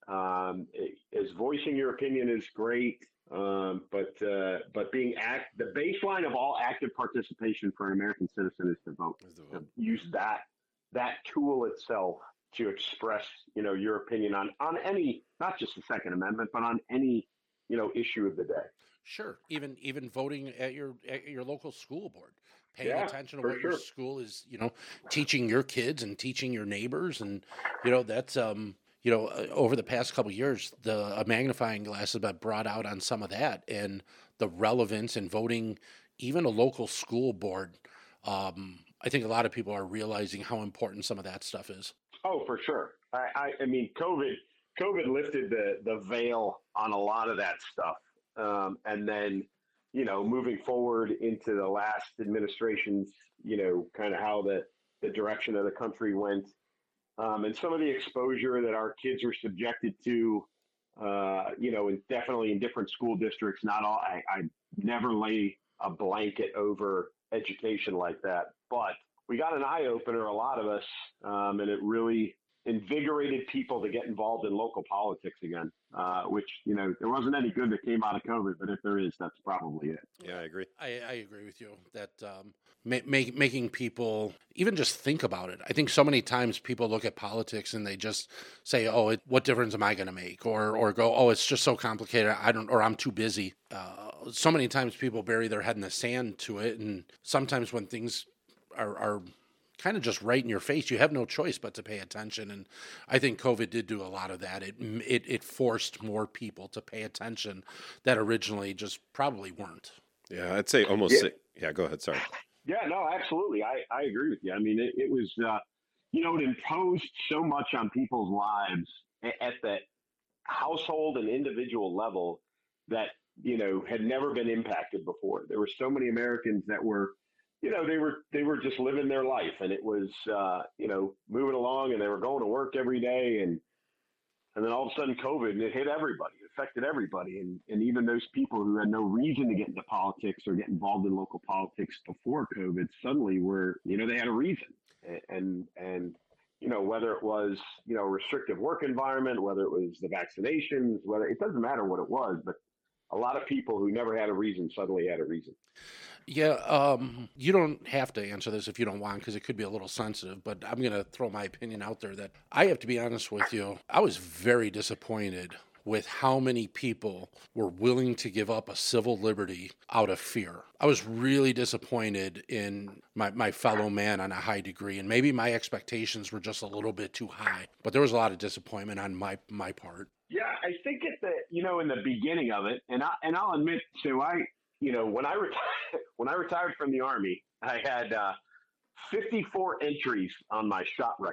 Um, as voicing your opinion is great. Um, but, uh, but being act, the baseline of all active participation for an American citizen is to vote, Is the to vote. use that, that tool itself to express, you know, your opinion on, on any, not just the Second Amendment, but on any, you know, issue of the day. Sure, even even voting at your at your local school board, paying Yeah, attention to for what your sure. school is, you know, teaching your kids and teaching your neighbors, and you know that's um you know uh, over the past couple of years, the a magnifying glass has been brought out on some of that and the relevance in voting, even a local school board. Um, I think a lot of people are realizing how important some of that stuff is. Oh, for sure. I, I, I mean, COVID, COVID lifted the, the veil on a lot of that stuff. Um, and then, you know, moving forward into the last administration's, you know, kind of how the, the direction of the country went. Um, and some of the exposure that our kids were subjected to, uh, you know, and definitely in different school districts, not all, I, I never lay a blanket over education like that, but we got an eye opener, a lot of us, um, and it really invigorated people to get involved in local politics again, uh, which, you know, there wasn't any good that came out of COVID, but if there is, that's probably it. Yeah, I agree. I, I agree with you that um, ma- make, making people even just think about it. I think so many times people look at politics and they just say, "Oh, it, what difference am I going to make?" Or or go, "Oh, it's just so complicated. I don't," or "I'm too busy." Uh, so many times people bury their head in the sand to it, and sometimes when things are, are kind of just right in your face, you have no choice but to pay attention. And I think COVID did do a lot of that. It it, it forced more people to pay attention that originally just probably weren't. Yeah, I'd say almost. Yeah. si- Yeah, go ahead. Sorry. Yeah, no, absolutely. I, I agree with you. I mean, it, it was, uh, you know, it imposed so much on people's lives at, at the household and individual level that, you know, had never been impacted before. There were so many Americans that were, you know, they were they were just living their life, and it was, uh, you know, moving along, and they were going to work every day, and and then all of a sudden COVID, and it hit everybody, it affected everybody, and and even those people who had no reason to get into politics or get involved in local politics before COVID suddenly were, you know, they had a reason, and and you know, whether it was, you know, restrictive work environment, whether it was the vaccinations, whether it doesn't matter what it was, but a lot of people who never had a reason suddenly had a reason. Yeah, um, you don't have to answer this if you don't want, because it could be a little sensitive, but I'm going to throw my opinion out there that I have to be honest with you. I was very disappointed with how many people were willing to give up a civil liberty out of fear. I was really disappointed in my, my fellow man on a high degree, and maybe my expectations were just a little bit too high, but there was a lot of disappointment on my, my part. Yeah, I think at the, you know, in the beginning of it, and I and I'll admit, so I, you know, when I retired, when I retired from the Army, I had uh, fifty-four entries on my shot record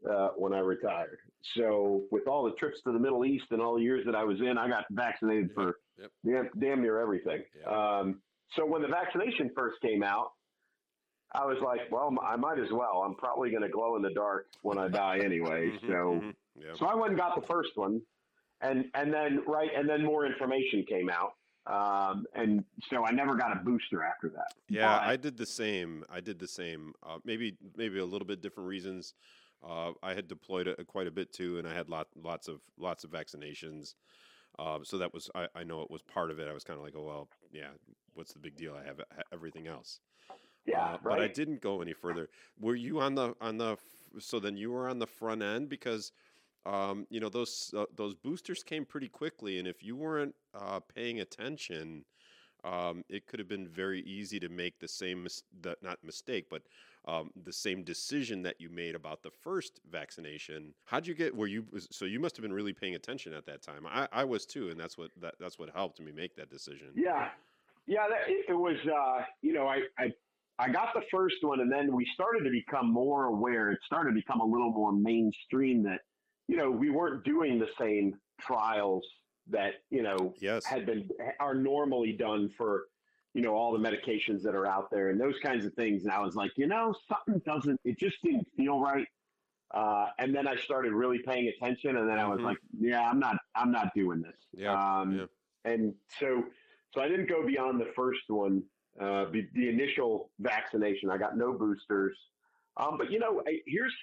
uh, when I retired. So with all the trips to the Middle East and all the years that I was in, I got vaccinated Yep. for Yep. damn, damn near everything. Yep. Um, so when the vaccination first came out, I was like, well, I might as well. I'm probably going to glow in the dark when I die anyway. Mhm, So, mhm. Yep. so I went and got the first one, and and then right, and then more information came out, um, and so I never got a booster after that. Yeah, But- I did the same. I did the same. Uh, maybe maybe a little bit different reasons. Uh, I had deployed it quite a bit too, and I had lot, lots of lots of vaccinations. Um, so that was I, I know it was part of it. I was kind of like, oh well, yeah, what's the big deal? I have e- everything else. yeah, Uh, right. But I didn't go any further. Were you on the on the? f- So then you were on the front end because, um, you know, those uh, those boosters came pretty quickly, and if you weren't uh, paying attention, um, it could have been very easy to make the same mis- the, not mistake, but um, the same decision that you made about the first vaccination. How'd you get? Were you so you must have been really paying attention at that time. I, I was too, and that's what that, that's what helped me make that decision. Yeah, yeah. That, it, it was, uh, you know, I, I I got the first one, and then we started to become more aware. It started to become a little more mainstream that, you know, we weren't doing the same trials that you know Yes. had been are normally done for, you know, all the medications that are out there and those kinds of things. And I was like, you know, something doesn't. It just didn't feel right. Uh, and then I started really paying attention, and then I was Mhm. like, yeah, I'm not, I'm not doing this. Yeah, Um, yeah. And so, so I didn't go beyond the first one, uh, the, the initial vaccination. I got no boosters. Um, but you know, I, here's,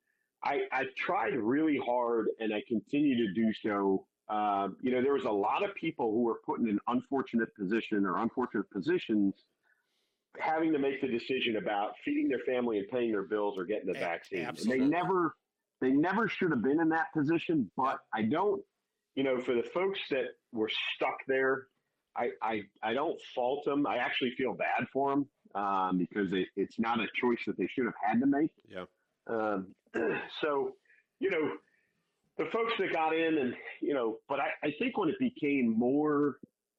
I, I tried really hard, and I continue to do so. Um, you know, there was a lot of people who were put in an unfortunate position or unfortunate positions, having to make the decision about feeding their family and paying their bills or getting the A- vaccine. And absolutely. they never, they never should have been in that position. But Yep. I don't, you know, for the folks that were stuck there, I, I, I don't fault them. I actually feel bad for them um, because it, it's not a choice that they should have had to make. Yeah. Um, so, you know, the folks that got in and, you know, but I, I think when it became more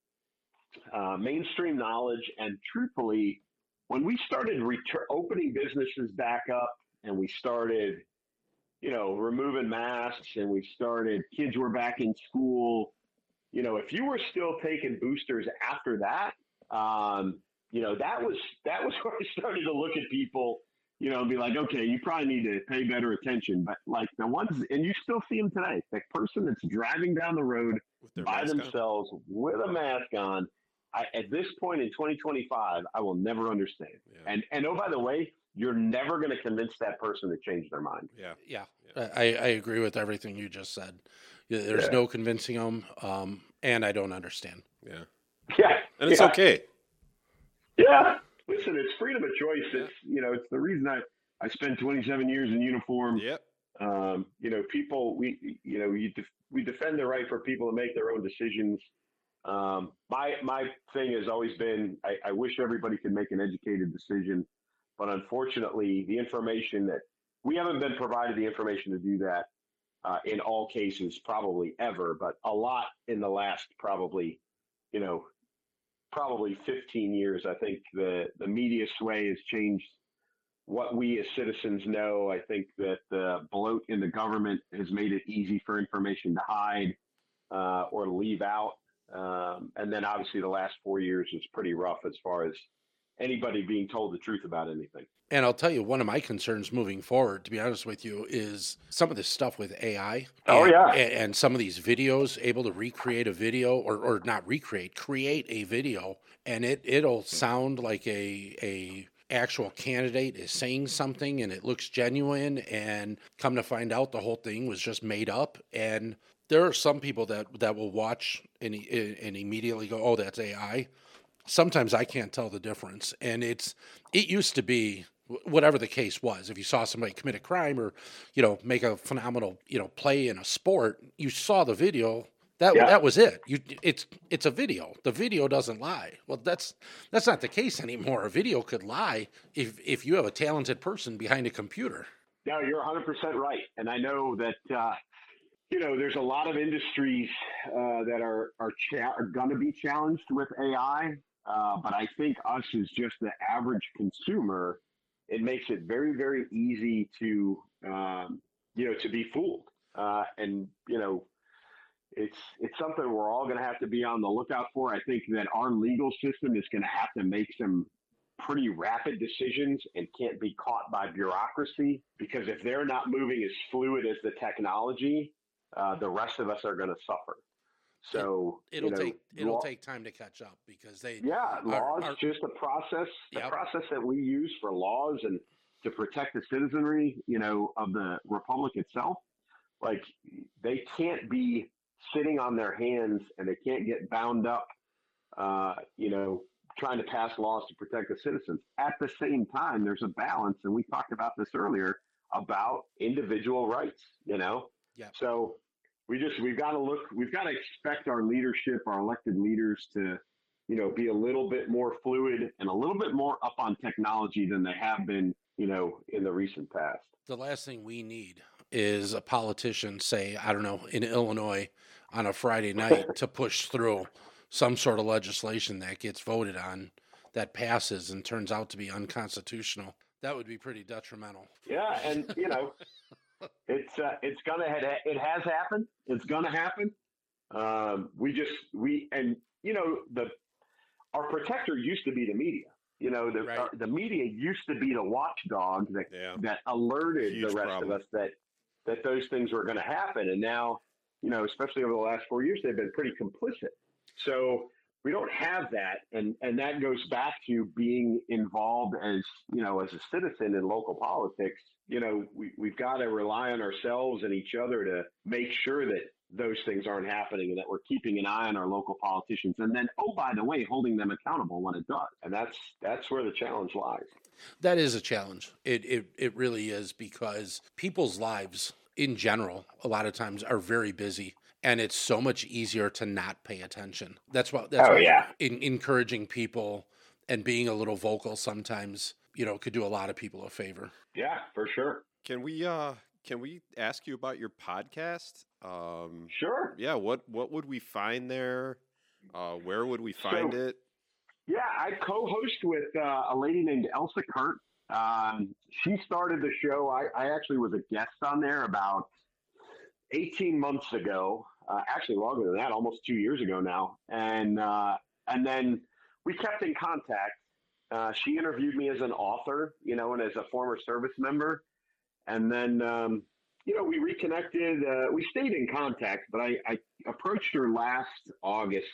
uh, mainstream knowledge, and truthfully, when we started retur- opening businesses back up and we started, you know, removing masks and we started, kids were back in school, you know, if you were still taking boosters after that, um, you know, that was, that was where I started to look at people, you know, and be like, okay, you probably need to pay better attention. But like the ones, and you still see them today, the person that's driving down the road With their by mask on? themselves with a mask on. I, at this point in twenty twenty-five, I will never understand. Yeah. And and oh, by the way, you're never going to convince that person to change their mind. Yeah. Yeah, Yeah. I, I agree with everything you just said. Yeah, There's Yeah. no convincing them, um, and I don't understand. Yeah. Yeah, And it's yeah. okay. Yeah, listen, it's freedom of choice. Yeah. It's you know, it's the reason I I spent twenty-seven years in uniform. Yep. Um, you know, people we you know you def- we defend the right for people to make their own decisions. Um, my my thing has always been I, I wish everybody could make an educated decision, but unfortunately, the information that we haven't been provided the information to do that uh, in all cases, probably ever, but a lot in the last probably, you know, probably fifteen years. I think the the media sway has changed what we as citizens know. I think that the bloat in the government has made it easy for information to hide uh, or leave out. Um, and then obviously the last four years is pretty rough as far as anybody being told the truth about anything. And I'll tell you, one of my concerns moving forward, to be honest with you, is some of this stuff with A I. Oh, and, yeah. And, and some of these videos, able to recreate a video, or, or not recreate, create a video, and it, it'll sound like a a actual candidate is saying something, and it looks genuine, and come to find out the whole thing was just made up. And there are some people that, that will watch and, and immediately go, oh, that's A I. Sometimes I can't tell the difference. And it's it used to be whatever the case was. If you saw somebody commit a crime or, you know, make a phenomenal, you know, play in a sport, you saw the video. That Yeah. that was it. You it's it's a video. The video doesn't lie. Well, that's that's not the case anymore. A video could lie if if you have a talented person behind a computer. No, you're one hundred percent right. And I know that, uh, you know, there's a lot of industries uh, that are, are, cha- are going to be challenged with A I. Uh, but I think us as just the average consumer, it makes it very, very easy to, um, you know, to be fooled. Uh, and, you know, it's, it's something we're all going to have to be on the lookout for. I think that our legal system is going to have to make some pretty rapid decisions and can't be caught by bureaucracy, because if they're not moving as fluid as the technology, uh, the rest of us are going to suffer. So it, it'll you know, take it'll law, take time to catch up because they yeah are, laws are, just a process the yep. process that we use for laws and to protect the citizenry, you know, of the republic itself. Like, they can't be sitting on their hands and they can't get bound up, uh, you know, trying to pass laws to protect the citizens. At the same time, there's a balance, and we talked about this earlier about individual rights, you know. Yep. So we just we've got to look, we've got to expect our leadership, our elected leaders, to, you know, be a little bit more fluid and a little bit more up on technology than they have been, you know, in the recent past. The last thing we need is a politician, say, I don't know, in Illinois on a Friday night to push through some sort of legislation that gets voted on, that passes and turns out to be unconstitutional. That would be pretty detrimental. Yeah, and you know, it's uh, it's gonna it has happened. It's gonna happen. Um, we just we and you know the our protector used to be the media. You know, the right. our, the media used to be the watchdog that yeah. that alerted Huge the rest problem. of us that that those things were going to happen. And now, you know, especially over the last four years, they've been pretty complicit. So we don't have that, and and that goes back to being involved as, you know, as a citizen in local politics. You know, we, we've got to rely on ourselves and each other to make sure that those things aren't happening and that we're keeping an eye on our local politicians. And then, oh, by the way, holding them accountable when it does. And that's that's where the challenge lies. That is a challenge. It it it really is, because people's lives in general a lot of times are very busy. And it's so much easier to not pay attention. That's why. That's oh, why yeah. in, encouraging people and being a little vocal sometimes, you know, could do a lot of people a favor. Yeah, for sure. Can we uh can we ask you about your podcast? Um, sure. Yeah. What what would we find there? Uh, where would we find so, it? Yeah, I co-host with uh, a lady named Elsa Kurt. Um, she started the show. I, I actually was a guest on there about eighteen months ago. Uh, actually longer than that, almost two years ago now. And uh, and then we kept in contact. Uh, she interviewed me as an author, you know, and as a former service member. And then, um, you know, we reconnected. Uh, we stayed in contact, but I, I approached her last August,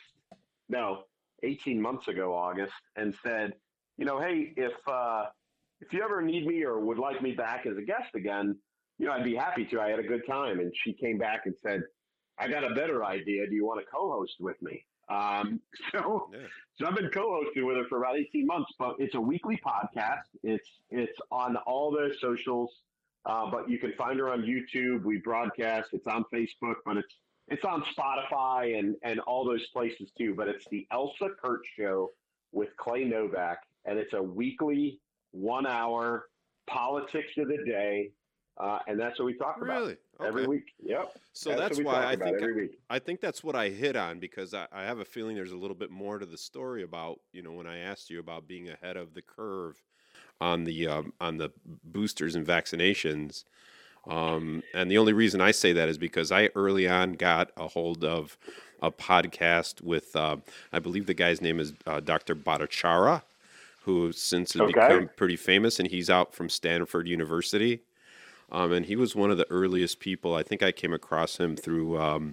no, eighteen months ago, August, and said, you know, hey, if uh, if you ever need me or would like me back as a guest again, you know, I'd be happy to. I had a good time. And she came back and said, I got a better idea. Do you want to co-host with me? Um, so, Yeah. so I've been co-hosting with her for about eighteen months, but it's a weekly podcast. It's, it's on all the socials, uh, but you can find her on YouTube. We broadcast. It's on Facebook, but it's, it's on Spotify and, and all those places too. But it's the Elsa Kurt Show with Clay Novak. And it's a weekly one hour politics of the day. Uh, and that's what we talk about Really? Okay. every week. Yep. So That's that's, what we why talk I about think every week. I think that's what I hit on, because I, I have a feeling there's a little bit more to the story about, you know, when I asked you about being ahead of the curve on the um, on the boosters and vaccinations. Um, and the only reason I say that is because I early on got a hold of a podcast with, uh, I believe the guy's name is uh, Doctor Bhattacharya, who since has Okay. become pretty famous, and he's out from Stanford University. Um, and he was one of the earliest people. I think I came across him through, um,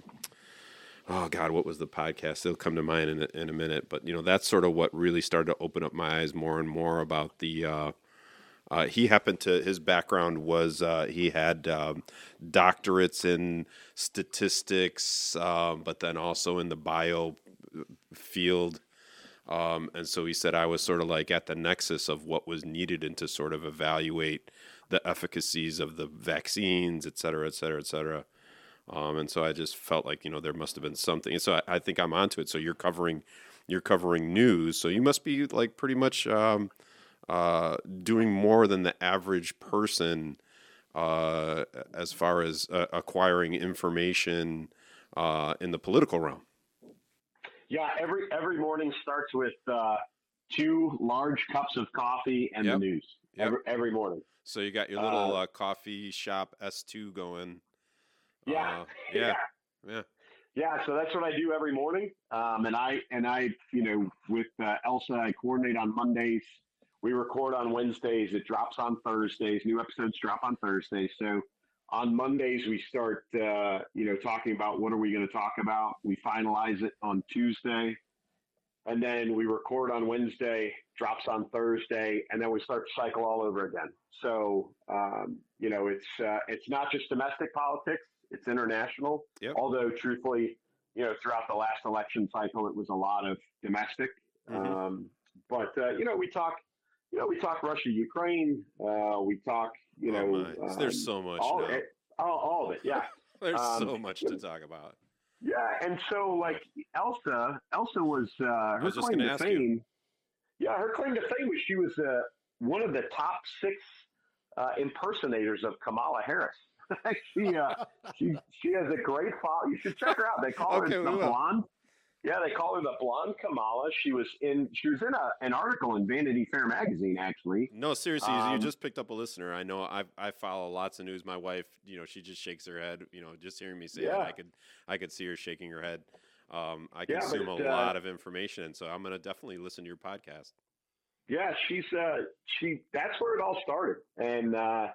oh God, what was the podcast? It'll come to mind in a, in a minute. But, you know, that's sort of what really started to open up my eyes more and more about the, uh, uh, he happened to, his background was uh, he had um, doctorates in statistics, um, but then also in the bio field. Um, and so he said I was sort of like at the nexus of what was needed and to sort of evaluate the efficacies of the vaccines, et cetera, et cetera, et cetera. Um, and so I just felt like, you know, there must have been something. And so I, I think I'm onto it. So you're covering, you're covering news. So you must be like pretty much um, uh, doing more than the average person uh, as far as uh, acquiring information uh, in the political realm. Yeah, every every morning starts with uh, two large cups of coffee and Yep. the news. Yep. every, every morning. So you got your little Uh, uh, coffee shop S two going. Yeah, Uh, yeah. yeah, Yeah. yeah. So that's what I do every morning. Um, and I and I, you know, with uh, Elsa, I coordinate on Mondays. We record on Wednesdays. It drops on Thursdays. New episodes drop on Thursdays. So on Mondays we start, uh, you know, talking about what are we going to talk about. We finalize it on Tuesday, and then we record on Wednesday. Drops on Thursday, and then we start to cycle all over again. So um, you know, it's uh, it's not just domestic politics; it's international. Yep. Although, truthfully, you know, throughout the last election cycle, it was a lot of domestic. Mm-hmm. Um, but uh, you know, we talk, you know, we talk Russia, Ukraine. Uh, we talk, you Oh know, my. um, There's so much all, now. it, all, all of it. Yeah. There's Um, so much to talk about. Yeah, and so like Elsa, Elsa was uh, her was just claim gonna to ask fame. you. Yeah, her claim to fame was she was uh, one of the top six uh, impersonators of Kamala Harris. she uh, she she has a great follow. You should check her out. They call Okay, her we the will. blonde. Yeah, they call her the blonde Kamala. She was in she was in a, an article in Vanity Fair magazine actually. No, seriously, you Um, just picked up a listener. I know I I follow lots of news. My wife, you know, she just shakes her head. You know, just hearing me say Yeah. that, I could I could see her shaking her head. Um, I Yeah, consume but, a uh, lot of information, so I'm gonna definitely listen to your podcast. Yeah, she's uh, she. That's where it all started, and uh,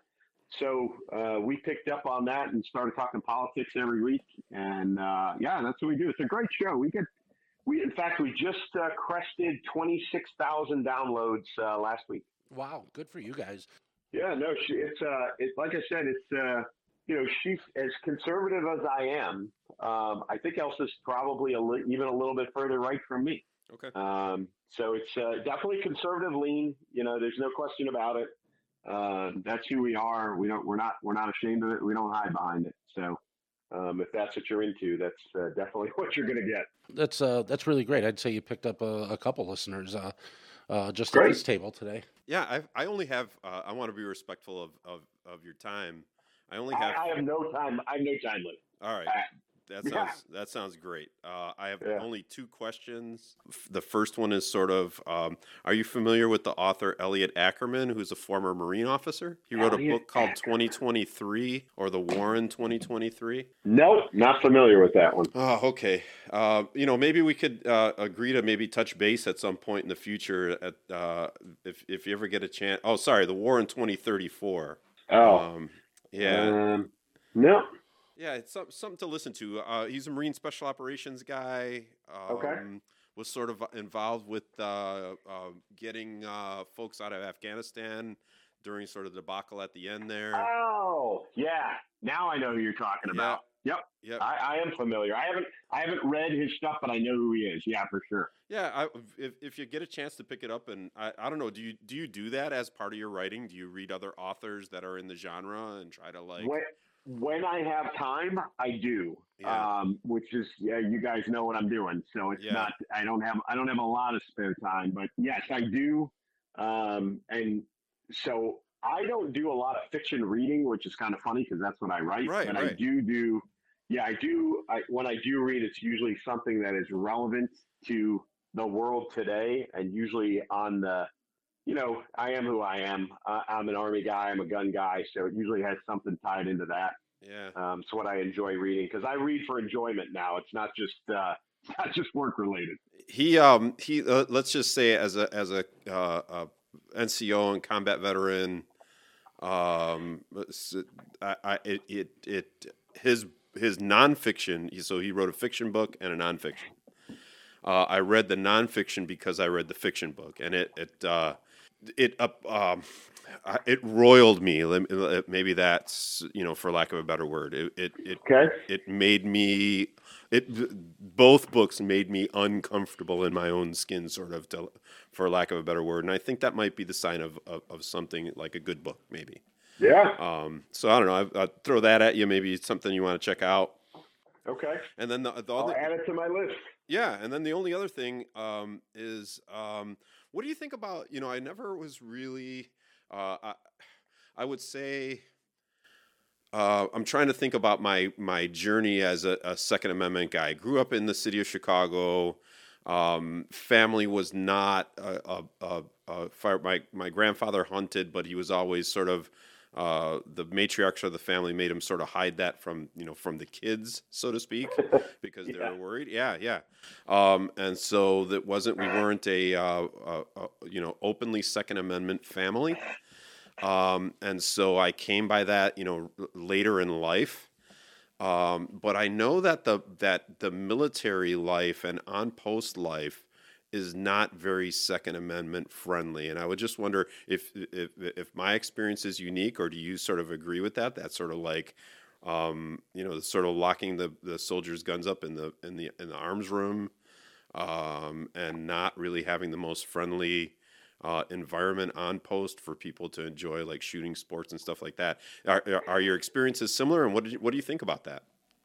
so uh, we picked up on that and started talking politics every week. And uh, yeah, that's what we do. It's a great show. We get we in fact we just uh, crested twenty six thousand downloads uh, last week. Wow, good for you guys. Yeah, no, she, it's uh, it's like I said, it's uh, you know, she's as conservative as I am. Um, I think Elsa's probably a li- even a little bit further right from me. Okay. Um, so it's uh, definitely conservative lean. You know, there's no question about it. Uh, that's who we are. We don't. We're not. We're not ashamed of it. We don't hide behind it. So um, if that's what you're into, that's uh, definitely what you're going to get. That's uh, that's really great. I'd say you picked up a, a couple listeners uh, uh, just Great. at this table today. Yeah, I I only have. Uh, I want to be respectful of, of, of your time. I only have. I, I have no time. I have no time limit. All right. I- That Yeah. sounds that sounds great. Uh, I have Yeah. only two questions. F- The first one is sort of: um, are you familiar with the author Elliot Ackerman, who's a former Marine officer? He wrote a Elliot book called twenty twenty-three or The War in twenty twenty-three. Nope, not familiar with that one. Oh, okay. Uh, you know, maybe we could uh, agree to maybe touch base at some point in the future. At uh, if if you ever get a chance. Oh, sorry, The War in twenty thirty-four. Oh, Um, yeah. Um, no. Yeah, it's some, something to listen to. Uh, he's a Marine Special Operations guy. Um, Okay. Was sort of involved with uh, uh, getting uh, folks out of Afghanistan during sort of the debacle at the end there. Oh, yeah. Now I know who you're talking Yeah. about. Yep. Yep. I, I am familiar. I haven't I haven't read his stuff, but I know who he is. Yeah, for sure. Yeah, I, if if you get a chance to pick it up, and I, I don't know, do you do you do that as part of your writing? Do you read other authors that are in the genre and try to like? When, when I have time, I do. Yeah. Um, which is yeah, you guys know what I'm doing, so it's Yeah. not. I don't have I don't have a lot of spare time, but yes, I do. Um, and so I don't do a lot of fiction reading, which is kind of funny because that's what I write. Right, but I right. do do. Yeah, I do. I, when I do read, it's usually something that is relevant to the world today, and usually on the, you know, I am who I am. Uh, I'm an Army guy. I'm a gun guy, so it usually has something tied into that. Yeah. Um, it's what I enjoy reading because I read for enjoyment now. It's not just uh, it's not just work related. He um he uh, let's just say as a as a, uh, a N C O and combat veteran, um, s- I, I it, it it his his nonfiction. So he wrote a fiction book and a nonfiction. Uh, I read the nonfiction because I read the fiction book, and it it uh, it up um, I- it roiled me. Lem- uh, Maybe that's, you know, for lack of a better word. It it it, Okay. it made me. It both books made me uncomfortable in my own skin, sort of, to, for lack of a better word. And I think that might be the sign of of, of something like a good book, maybe. Yeah. Um, so I don't know. I, I'd throw that at you. Maybe it's something you want to check out. Okay. And then the, the I'll other, add it to my list. yeah, and then the only other thing um, is, um, what do you think about? You know, I never was really. Uh, I, I would say. Uh, I'm trying to think about my my journey as a, a Second Amendment guy. I grew up in the city of Chicago. Um, family was not a, a, a, a fire. My my grandfather hunted, but he was always sort of uh, the matriarch of the family made him sort of hide that from you know from the kids, so to speak, because they Yeah. were worried. Yeah, yeah. Um, and so that wasn't we weren't a, uh, a, a you know openly Second Amendment family. Um, and so I came by that you know r- later in life. Um, but I know that the that the military life and on post life is not very Second Amendment friendly, and I would just wonder if if if my experience is unique, or do you sort of agree with that? That's sort of like, um, you know, sort of locking the, the soldiers' guns up in the in the in the arms room, um, and not really having the most friendly uh, environment on post for people to enjoy, like shooting sports and stuff like that. Are, are are your experiences similar, and what did you, what do you think about that?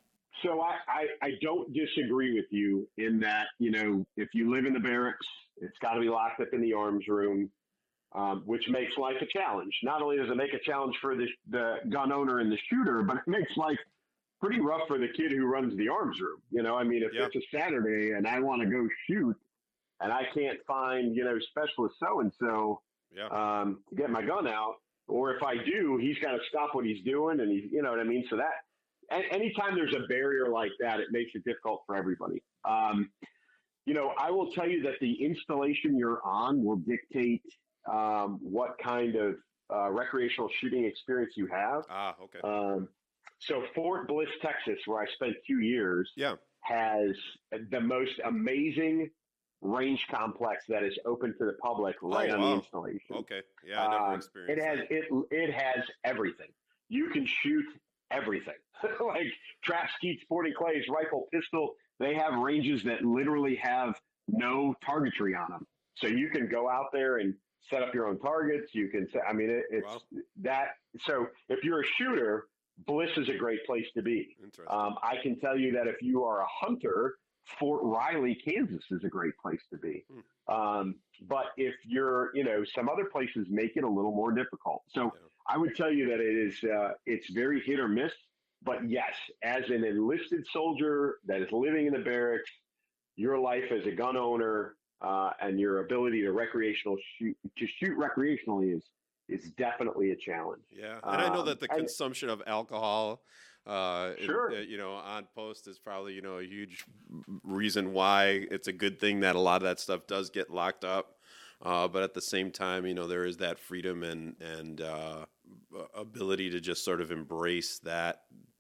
So I, I, I don't disagree with you in that, you know, if you live in the barracks, it's got to be locked up in the arms room, um, which makes life a challenge. Not only does it make a challenge for the, the gun owner and the shooter, but it makes life pretty rough for the kid who runs the arms room. You know, I mean, if Yeah, it's a Saturday and I want to go shoot and I can't find, you know, specialist so and so yeah, um to get my gun out, or if I do, he's got to stop what he's doing, and he's, you know what I mean. So that, a- anytime there's a barrier like that, it makes it difficult for everybody. Um, you know, I will tell you that the installation you're on will dictate um, what kind of uh, recreational shooting experience you have. ah, okay, Um, so Fort Bliss, Texas, where I spent two years, yeah, has the most amazing range complex that is open to the public oh right on the wow, installation. okay, yeah, I never Um, it experienced has that. it it has everything. You can shoot everything, like trap, skeet, sporting clays, rifle, pistol. They have ranges that literally have no targetry on them, so you can go out there and set up your own targets. You can, I mean, it, Wow, it's that. So if you're a shooter, Bliss is a great place to be. interesting. Um, I can tell you that if you are a hunter, Fort Riley, Kansas is a great place to be. Hmm. Um, but if you're, you know, some other places make it a little more difficult. So Yeah, I would tell you that it is, uh, it's very hit or miss. But yes, as an enlisted soldier that is living in the barracks, your life as a gun owner uh, and your ability to recreational shoot to shoot recreationally is is definitely a challenge. yeah, and I know Um, that the and consumption of alcohol, uh, in, uh, sure, you know, on post is probably you know a huge reason why it's a good thing that a lot of that stuff does get locked up. Uh, but at the same time, you know, there is that freedom and and uh, ability to just sort of embrace that,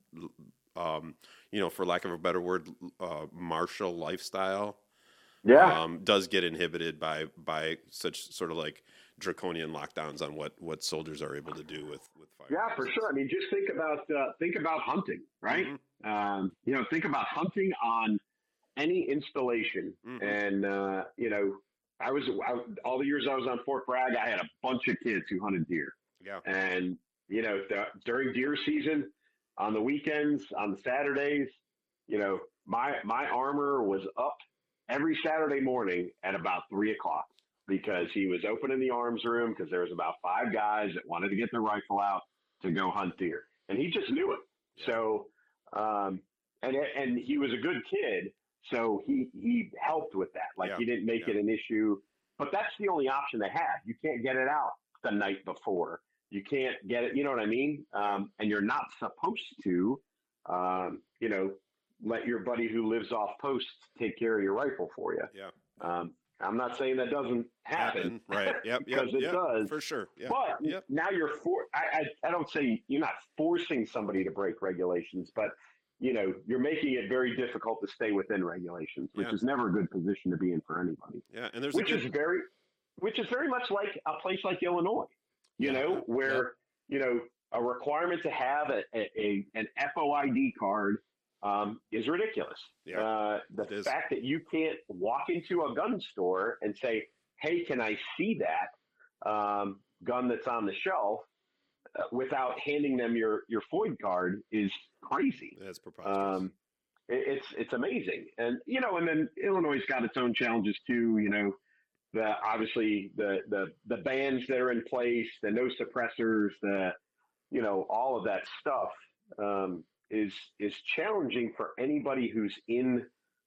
um, you know, for lack of a better word, uh, martial lifestyle. yeah, Um, does get inhibited by by such sort of like draconian lockdowns on what what soldiers are able to do with with yeah, firearms for and sure. I stuff. mean, just think about uh, think about hunting, right? Mm-hmm. Um, you know, think about hunting on any installation, Mm-hmm. and uh, you know, I was I, all the years I was on Fort Bragg, I had a bunch of kids who hunted deer, Yeah. and you know, the, during deer season, on the weekends, on the Saturdays, you know, my my armor was up every Saturday morning at about three o'clock because he was opening the arms room because there was about five guys that wanted to get their rifle out to go hunt deer, and he just knew it. Yeah. So, um, and and he was a good kid, so he he helped with that. Like Yeah. he didn't make Yeah. it an issue, but that's the only option they have. You can't get it out the night before. You can't get it. You know what I mean? Yeah. Um, and you're not supposed to, um, you know, let your buddy who lives off post take care of your rifle for you. Yeah. Yeah. Um, I'm not saying that doesn't happen Happen. Right. Yep. Yep. because it Yep. does, For sure. Yeah. but Yep. now you're for. I, I I don't say you're not forcing somebody to break regulations, but you know you're making it very difficult to stay within regulations, which Yeah. is never a good position to be in for anybody. Yeah. And there's a Which is good. very, which is very much like a place like Illinois, you Yeah. know, Yep. where you know a requirement to have a, a, a an F O I D card um, is ridiculous. Yeah. Uh, the It is. fact that you can't walk into a gun store and say, "Hey, can I see that um, gun that's on the shelf?" Uh, without handing them your your FOID card is crazy. That's preposterous. Um, it, it's it's amazing, and you know, and then Illinois has got its own challenges too. You know, the obviously the the the bans that are in place, the no suppressors, the you know all of that stuff um, is is challenging for anybody who's in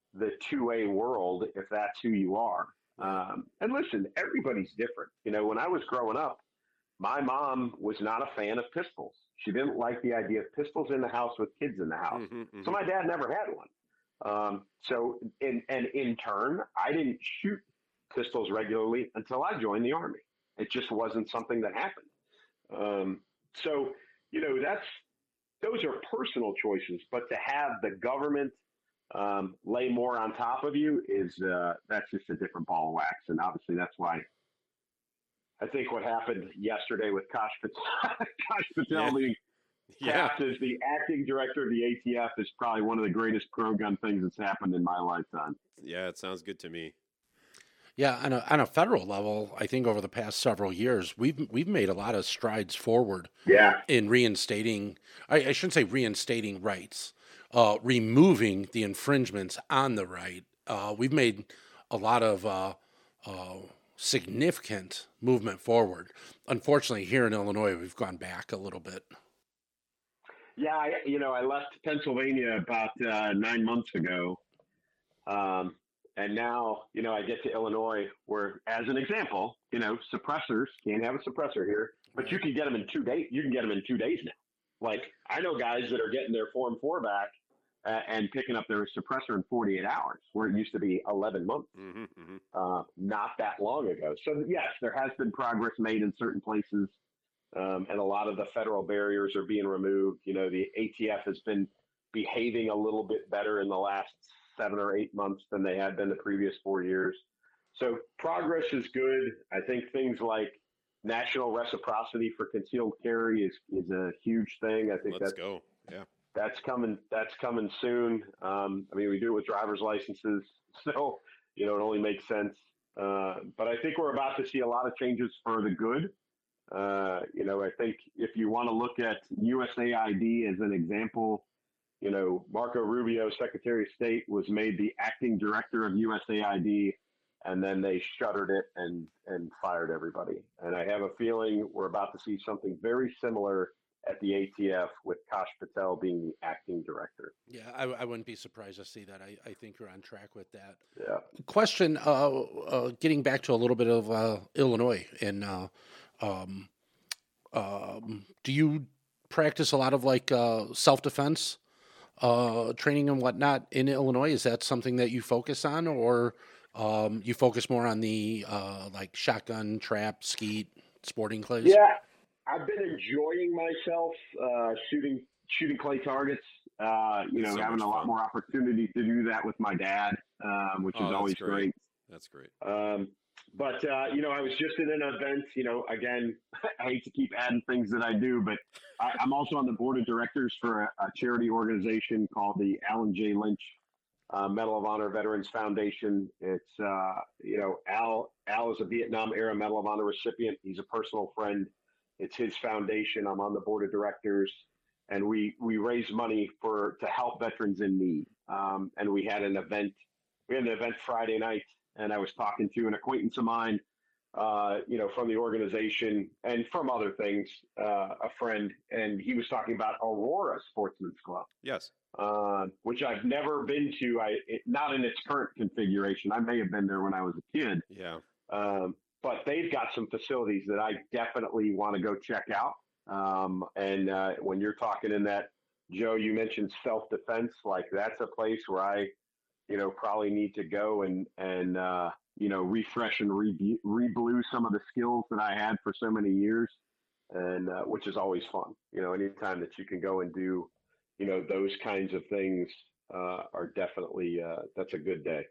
the two A world if that's who you are. Um, and listen, everybody's different. You know, when I was growing up, my mom was not a fan of pistols. She didn't like the idea of pistols in the house with kids in the house. Mm-hmm, mm-hmm. So my dad never had one. Um, so, in, and in turn, I didn't shoot pistols regularly until I joined the Army. It just wasn't something that happened. Um, so, you know, that's, those are personal choices, but to have the government um, lay more on top of you is, uh, that's just a different ball of wax. And obviously that's why I think what happened yesterday with Kash Patel, Kash Patel Yeah. being Yeah. tapped as the acting director of the A T F is probably one of the greatest pro-gun things that's happened in my lifetime. Yeah, it sounds good to me. Yeah, on a, on a federal level, I think over the past several years, we've we've made a lot of strides forward Yeah. in reinstating. I, I shouldn't say reinstating rights, uh, removing the infringements on the right. Uh, we've made a lot of uh, uh, significant movement forward. Unfortunately, here in Illinois, we've gone back a little bit. Yeah, I, you know, I left Pennsylvania about uh, nine months ago. Um, and now, you know, I get to Illinois where, as an example, you know, suppressors, can't have a suppressor here, but you can get them in two days. You can get them in two days now. Like, I know guys that are getting their Form four back uh, and picking up their suppressor in forty-eight hours, where it used to be eleven months, Mm-hmm, mm-hmm. uh, not that long ago. So, yes, there has been progress made in certain places. Um, and a lot of the federal barriers are being removed. You know, the A T F has been behaving a little bit better in the last seven or eight months than they had been the previous four years. So progress is good. I think things like national reciprocity for concealed carry is, is a huge thing. I think Let's that's, go. Yeah. that's coming, that's coming soon. Um, I mean, we do it with driver's licenses. So, you know, it only makes sense. Uh, but I think we're about to see a lot of changes for the good. Uh, you know, I think if you want to look at U S A I D as an example, you know, Marco Rubio, Secretary of State, was made the acting director of U S A I D, and then they shuttered it and, and fired everybody. And I have a feeling we're about to see something very similar at the A T F with Kash Patel being the acting director. Yeah, I, I wouldn't be surprised to see that. I, I think you're on track with that. Yeah. Question, uh, uh, getting back to a little bit of uh, Illinois, and uh, um, um, do you practice a lot of like uh, self-defense uh, training and whatnot in Illinois? Is that something that you focus on, or um, you focus more on the uh, like shotgun, trap, skeet, sporting clays? Yeah, I've been enjoying myself uh, shooting shooting clay targets. Uh, you know, So having much a lot fun. more opportunity to do that with my dad, um, which Oh, is that's always great. great. That's great. Um, but, uh, you know, I was just at an event, you know, again, I hate to keep adding things that I do, but I, I'm also on the board of directors for a, a charity organization called the Alan J. Lynch uh, Medal of Honor Veterans Foundation. It's, uh, you know, Al, Al is a Vietnam era Medal of Honor recipient. He's a personal friend. It's his foundation. I'm on the board of directors, and we, we raise money for, to help veterans in need. Um, and we had an event, we had an event Friday night, and I was talking to an acquaintance of mine, uh, you know, from the organization and from other things, uh, a friend, and he was talking about Aurora Sportsman's Club, Yes. uh, which I've never been to. I it, not in its current configuration. I may have been there when I was a kid, Yeah. um, but they've got some facilities that I definitely want to go check out. Um, and uh, when you're talking in that, Joe, you mentioned self-defense. Like that's a place where I, you know, probably need to go and, and, uh, you know, refresh and re- re-blue some of the skills that I had for so many years. And, uh, which is always fun, you know, anytime that you can go and do, you know, those kinds of things, uh, are definitely, uh, that's a good day.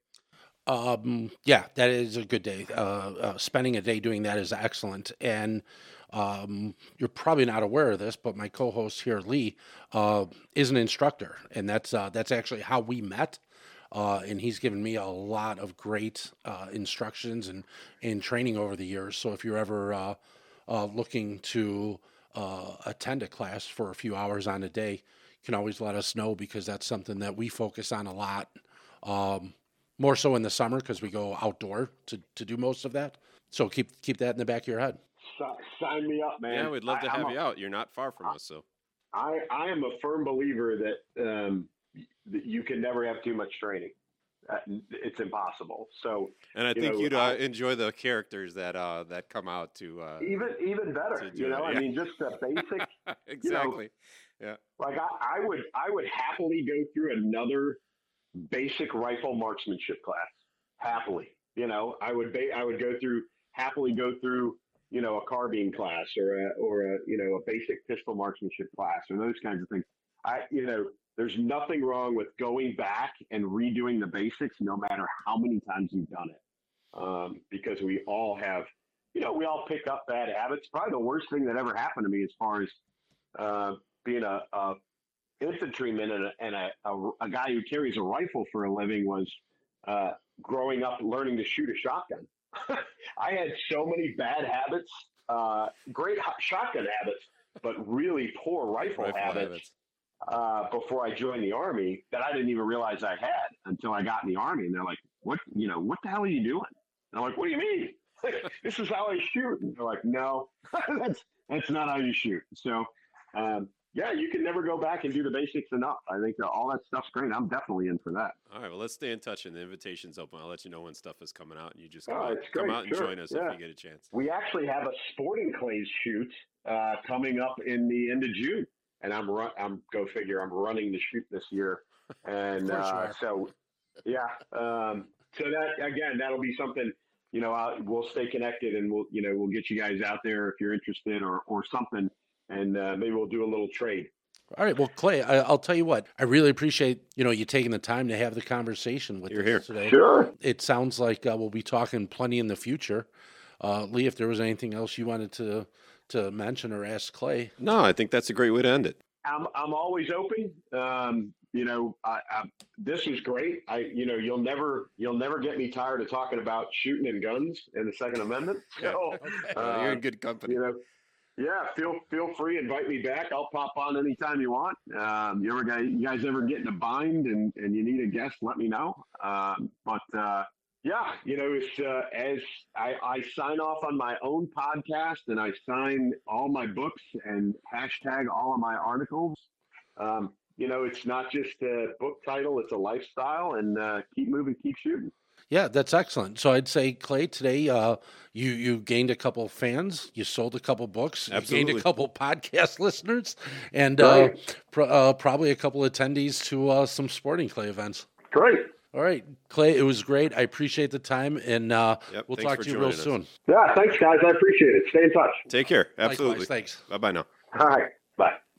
Um, yeah, that is a good day. Uh, uh, spending a day doing that is excellent. And um, you're probably not aware of this, but my co-host here, Lee, uh, is an instructor, and that's uh, that's actually how we met. Uh, and he's given me a lot of great uh, instructions and, and training over the years. So if you're ever uh, uh, looking to uh, attend a class for a few hours on a day, you can always let us know, because that's something that we focus on a lot. Um, more so in the summer, because we go outdoor to, to do most of that. So keep keep that in the back of your head. Si- sign me up, man. Yeah, we'd love to I, have I'm you a, out. You're not far from us, so. I, I am a firm believer that um, that you can never have too much training. uh, it's impossible. So, and I you think know, you'd uh, I, enjoy the characters that uh, that come out to uh, even even better. to do You know, it, I yeah. mean, just the basic. exactly. You know, yeah. like I, I would I would happily go through another basic rifle marksmanship class. Happily, you know, I would ba- I would go through happily go through you know a carbine class or a or a you know a basic pistol marksmanship class or those kinds of things. I you know. There's nothing wrong with going back and redoing the basics, no matter how many times you've done it, um, because we all have, you know, we all pick up bad habits. Probably the worst thing that ever happened to me, as far as uh, being a, a infantryman and, a, and a, a, a guy who carries a rifle for a living, was uh, growing up learning to shoot a shotgun. I had so many bad habits, uh, great shotgun habits, but really poor rifle, Rifle habits. habits. Uh, before I joined the Army, that I didn't even realize I had until I got in the Army. And they're like, what, you know, what the hell are you doing? And I'm like, what do you mean? This is how I shoot. And they're like, no, that's, that's not how you shoot. So, um, yeah, you can never go back and do the basics enough. I think that all that stuff's great. I'm definitely in for that. All right, well, let's stay in touch, and the invitation's open. I'll let you know when stuff is coming out, and you just come, Oh, out, it's come great. out and Sure. join us Yeah. if you get a chance. We actually have a sporting clays shoot uh, coming up in the end of June. And I'm run. I'm go figure. I'm running the shoot this year, and Of course you uh, are. so yeah. Um, so that again, that'll be something. You know, I'll, we'll stay connected, and we'll you know we'll get you guys out there if you're interested, or or something, and uh, maybe we'll do a little trade. All right. Well, Clay, I, I'll tell you what. I really appreciate you know you taking the time to have the conversation with You're us here. today. Sure. It sounds like uh, we'll be talking plenty in the future. Uh, Lee, if there was anything else you wanted to to mention or ask Clay. No, I think that's a great way to end it. I'm I'm always open. Um, you know, I, I, this is great. I you know you'll never you'll never get me tired of talking about shooting and guns and the Second Amendment. So Okay. Uh, you're uh, in good company. you know, yeah, feel feel free, invite me back. I'll pop on anytime you want. Um, you ever guys, you guys ever get in a bind and, and you need a guest, let me know. Um, but uh, yeah, you know, it's uh, as I, I sign off on my own podcast and I sign all my books and hashtag all of my articles. Um, you know, it's not just a book title; it's a lifestyle. And uh, keep moving, keep shooting. Yeah, that's excellent. So I'd say, Clay, today uh, you you gained a couple fans, you sold a couple books, you gained Absolutely. a couple podcast listeners, and uh, Right. pr- uh, probably a couple attendees to uh, some Sporting Clay events. Great. All right, Clay, it was great. I appreciate the time, and uh, Yep, we'll thanks talk for to you real joining us. soon. Yeah, thanks, guys. I appreciate it. Stay in touch. Take care. Likewise, Absolutely. thanks. Bye bye now. All right. Bye.